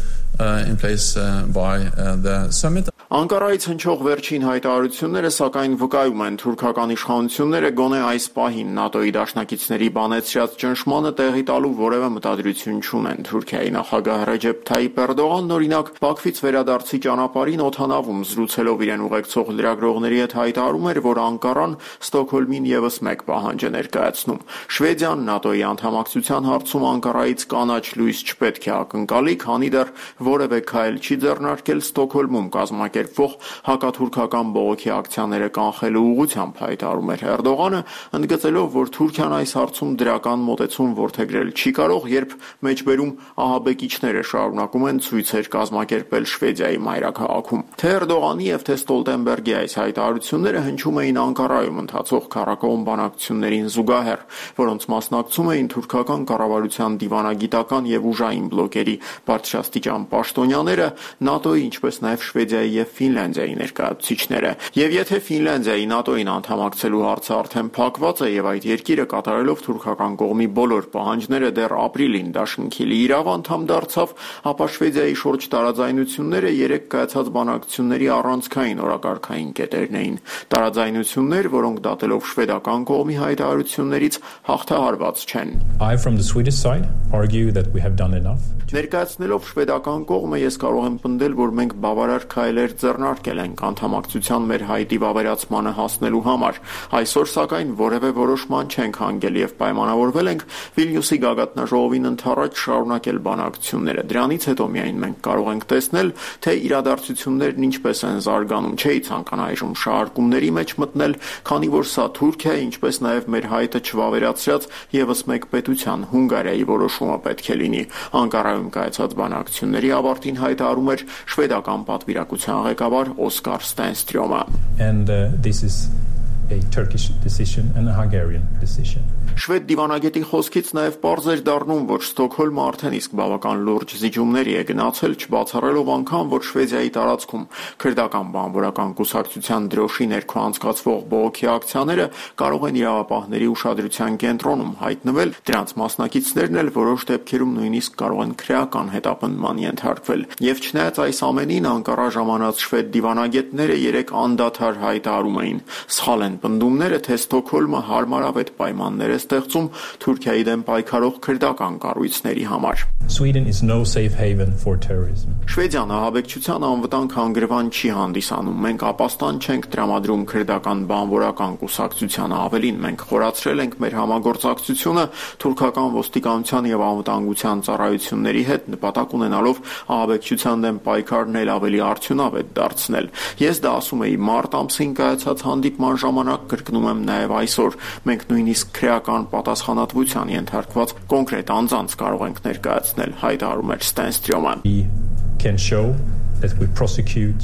in place by the summit. Անկարայից հնչող վերջին հայտարարությունները սակայն վկայում են թուրքական իշխանությունները գոնե այս պահին ՆԱՏՕ-ի դաշնակիցների բանեցրած ճնշմանը տեղի տալու որևէ մտադրություն չունեն։ Թուրքիայի նախագահ Ռեջեփ Թայիփ Էրդողանն օրինակ Բաքվից վերադարձի ճանապարհին օդանավում զրուցելով իրեն ուղեկցող լրագրողների հետ հայտարարում էր, որ Անկարան Ստոկհոլմին եւս մեկ պահանջ է ներկայացնում։ Շվեդիան ՆԱՏՕ-ի անդամակցության հարցում Անկարայից կանաչ լույս չպետք է ակնկալի, քանի դեռ որևէ քայլ չի ձեռնարկել Ստոկհոլմում կազմակերպվող հակաթուրքական բողոքի ակցիաները կանխելու ուղղությամբ, հայտարարում էր Էրդողանը, ընդգծելով, որ Թուրքիան այս հարցում դրական մոտեցում որդեգրել չի կարող, երբ մեջբերում ահաբեկիչները շարունակում են ցույցեր կազմակերպել Շվեդիայի մայրաքաղաքում։ Թե Էրդողանի եւ թե Ստոլտենբերգի այս հայտարարությունները հնչում էին Անկարայում ընթացող քառակողմ բանակցություններին զուգահեռ, որոնց մասնակցում էին թուրքական կառավարության դիվանագիտական եւ ուժային բլոկերի բարձրաստիճան պաշտոնյաները, ՆԱՏՕ-ի, ինչպես նաև Շվեդիայի եւ Ֆինլանդիայի ներկայացուցիչները։ Եվ եթե Ֆինլանդիայի ՆԱՏՕ-ին անդամակցելու հարցը արդեն փակված է եւ այդ երկիրը կատարելով թուրքական կողմի բոլոր պահանջները դեռ ապրիլին դաշնքի լիիրավ անդամ դարձավ, ապա Շվեդիայի շուրջ տարաձայնությունները երեք կայացած բանակցությունների առանցքային օրակարգային կետերն էին։ Տարաձայնություններ, որոնք դատելով շվեդական կողմի հայտարարություններից հաղթահարված չեն։ I from the Swedish side argue that we have done enough. Ներկայացնելով շվեդական կողմը ես կարող եմ պնդել, որ մենք բավարար քայլեր ձեռնարկել ենք անդամակցության մեր հայտի վավերացմանը հասնելու համար։ Այսօր սակայն որևէ որոշման չենք հանգել եւ պայմանավորվել ենք Վիլնյուսի գագաթնաժողովին ընդառաջ շարունակել բանակցությունները։ Դրանից հետո միայն մենք կարող ենք տեսնել, թե իրադարձություններն ինչպես են զարգանում։ Չէի ցանկանա այժմ շահարկումների մեջ մտնել, քանի որ սա Թուրքիայի, ինչպես նաև մեր հայտը չվավերացրած եւս մեկ պետության Հունգարիայի որոշումը պետք է լինի։ Անկարայում կայացած բանակցությունների ավարտին հայտարարում էր շվեդական պատվիրակության ղեկավար Օսկար Ստենստրյոմը։ And this is a Turkish decision and a Hungarian decision. Շվեդ դիվանագետի խոսքից նաև պարզ էր դառնում, որ Ստոկհոլմը արդեն իսկ բավական լուրջ զիջումների է գնացել, չբացառելով անգամ, որ Շվեդիայի տարածքում քրդական բանվորական կուսակցության դրոշի ներքո անցկացվող բողոքի ակցիաները կարող են իրավապահների ուշադրության կենտրոնում հայտնվել, դրանց մասնակիցներն էլ որոշ դեպքերում նույնիսկ կարող են քրեական հետապնդման ենթարկվել։ Եվ չնայած այս ամենին Անկարա ժամանած շվեդ դիվանագետները երեք անդադար հայտարարում էին. սխալ են պնդումները, թե Ստոկհոլմը հարմարավետ պայմաններ է ստեղծում Թուրքիայի դեմ պայքարող քրդական կառույցների համար։ Sweden is no safe haven for terrorism. Շվեդիան ահաբեկչության անվտանգ հանգրվան չի հանդիսանում։ Մենք ապաստան չենք տրամադրում քրդական բանվորական կուսակցությանը, ավելին մենք խորացրել ենք մեր համագործակցությունը թուրքական ոստիկանության եւ անվտանգության ծառայությունների հետ, նպատակ ունենալով ահաբեկչության դեմ պայքարն էլ ավելի արդյունավետ դարձնել։ Ես դա ասում էի մարտ ամսին կայացած հանդիպման ժամանակ, կրկնում եմ նաեւ այսօր։ Մենք նույնիսկ քրեական պատասխանատվության ենթարկված կոնկրետ անձանց կարող ենք ներկայացնել, հայտարարում էր Ստենստրյոմը։ We can show that we prosecute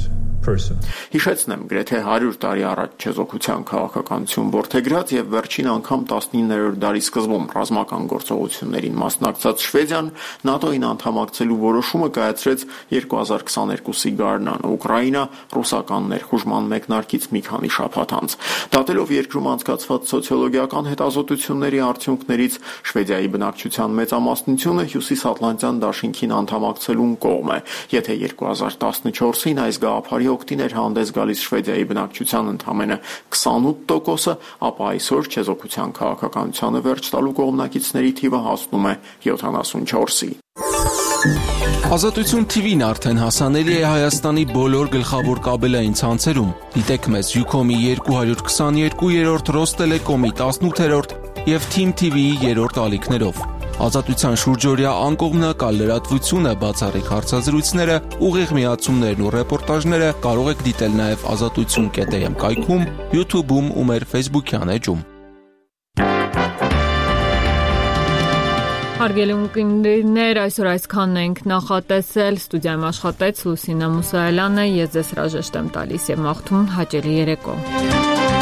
person. Հիշեցնեմ, գրեթե 100 տարի առաջ չեզոքության քաղաքականություն որդեգրած եւ վերջին անգամ 19-րդ դարի սկզբում ռազմական գործողություններին մասնակցած Շվեդիան ՆԱՏՕ-ին անդամակցելու որոշումը կայացրեց 2022-ի գարնան Ուկրաինա ռուսական ներխուժման մեկնարկից մի քանի շաբաթ անց։ Դատելով երկրում անցկացված սոցիոլոգիական հետազոտությունների արդյունքներից Շվեդիայի բնակչության մեծամասնությունը Հյուսիսատլանտյան դաշինքին անդամակցելուն կողմ է։ Եթե 2014-ին այս գաղափարի օգտին էր հանդես գալիս Շվեդիայի բնակչության ընդամենը 28%, ապա այսօր չեզոքության քաղաքականությանը վերջ տալու կողմնակիցների թիվը հասնում է 74-ի։ Ազատություն TV-ն արդեն հասանելի է Հայաստանի բոլոր գլխավոր կաբելային ցանցերում։ Դիտեք մեզ Ucom-ի 222-րդ, Ռոստելեկոմի 18-րդ եւ Team TV-ի 3-րդ ալիքներով։ Ազատության շուրջօրյա անկողմնակալ լրատվությունը, բացառիկ հարցազրույցները, ուղիղ միացումներն ու ռեպորտաժները կարող եք դիտել նաև azatutsun.am կայքում, YouTube-ում ու մեր Facebook-յան էջում։ Հարգելի ունկնդիրներ, այսօր այսքանն ենք նախատեսել, ստուդիայում աշխատեց Լուսինա Մուսայելյանը, ես ձեզ հրաժեշտ եմ տալիս եւ մաղթում հաճելի երեկո։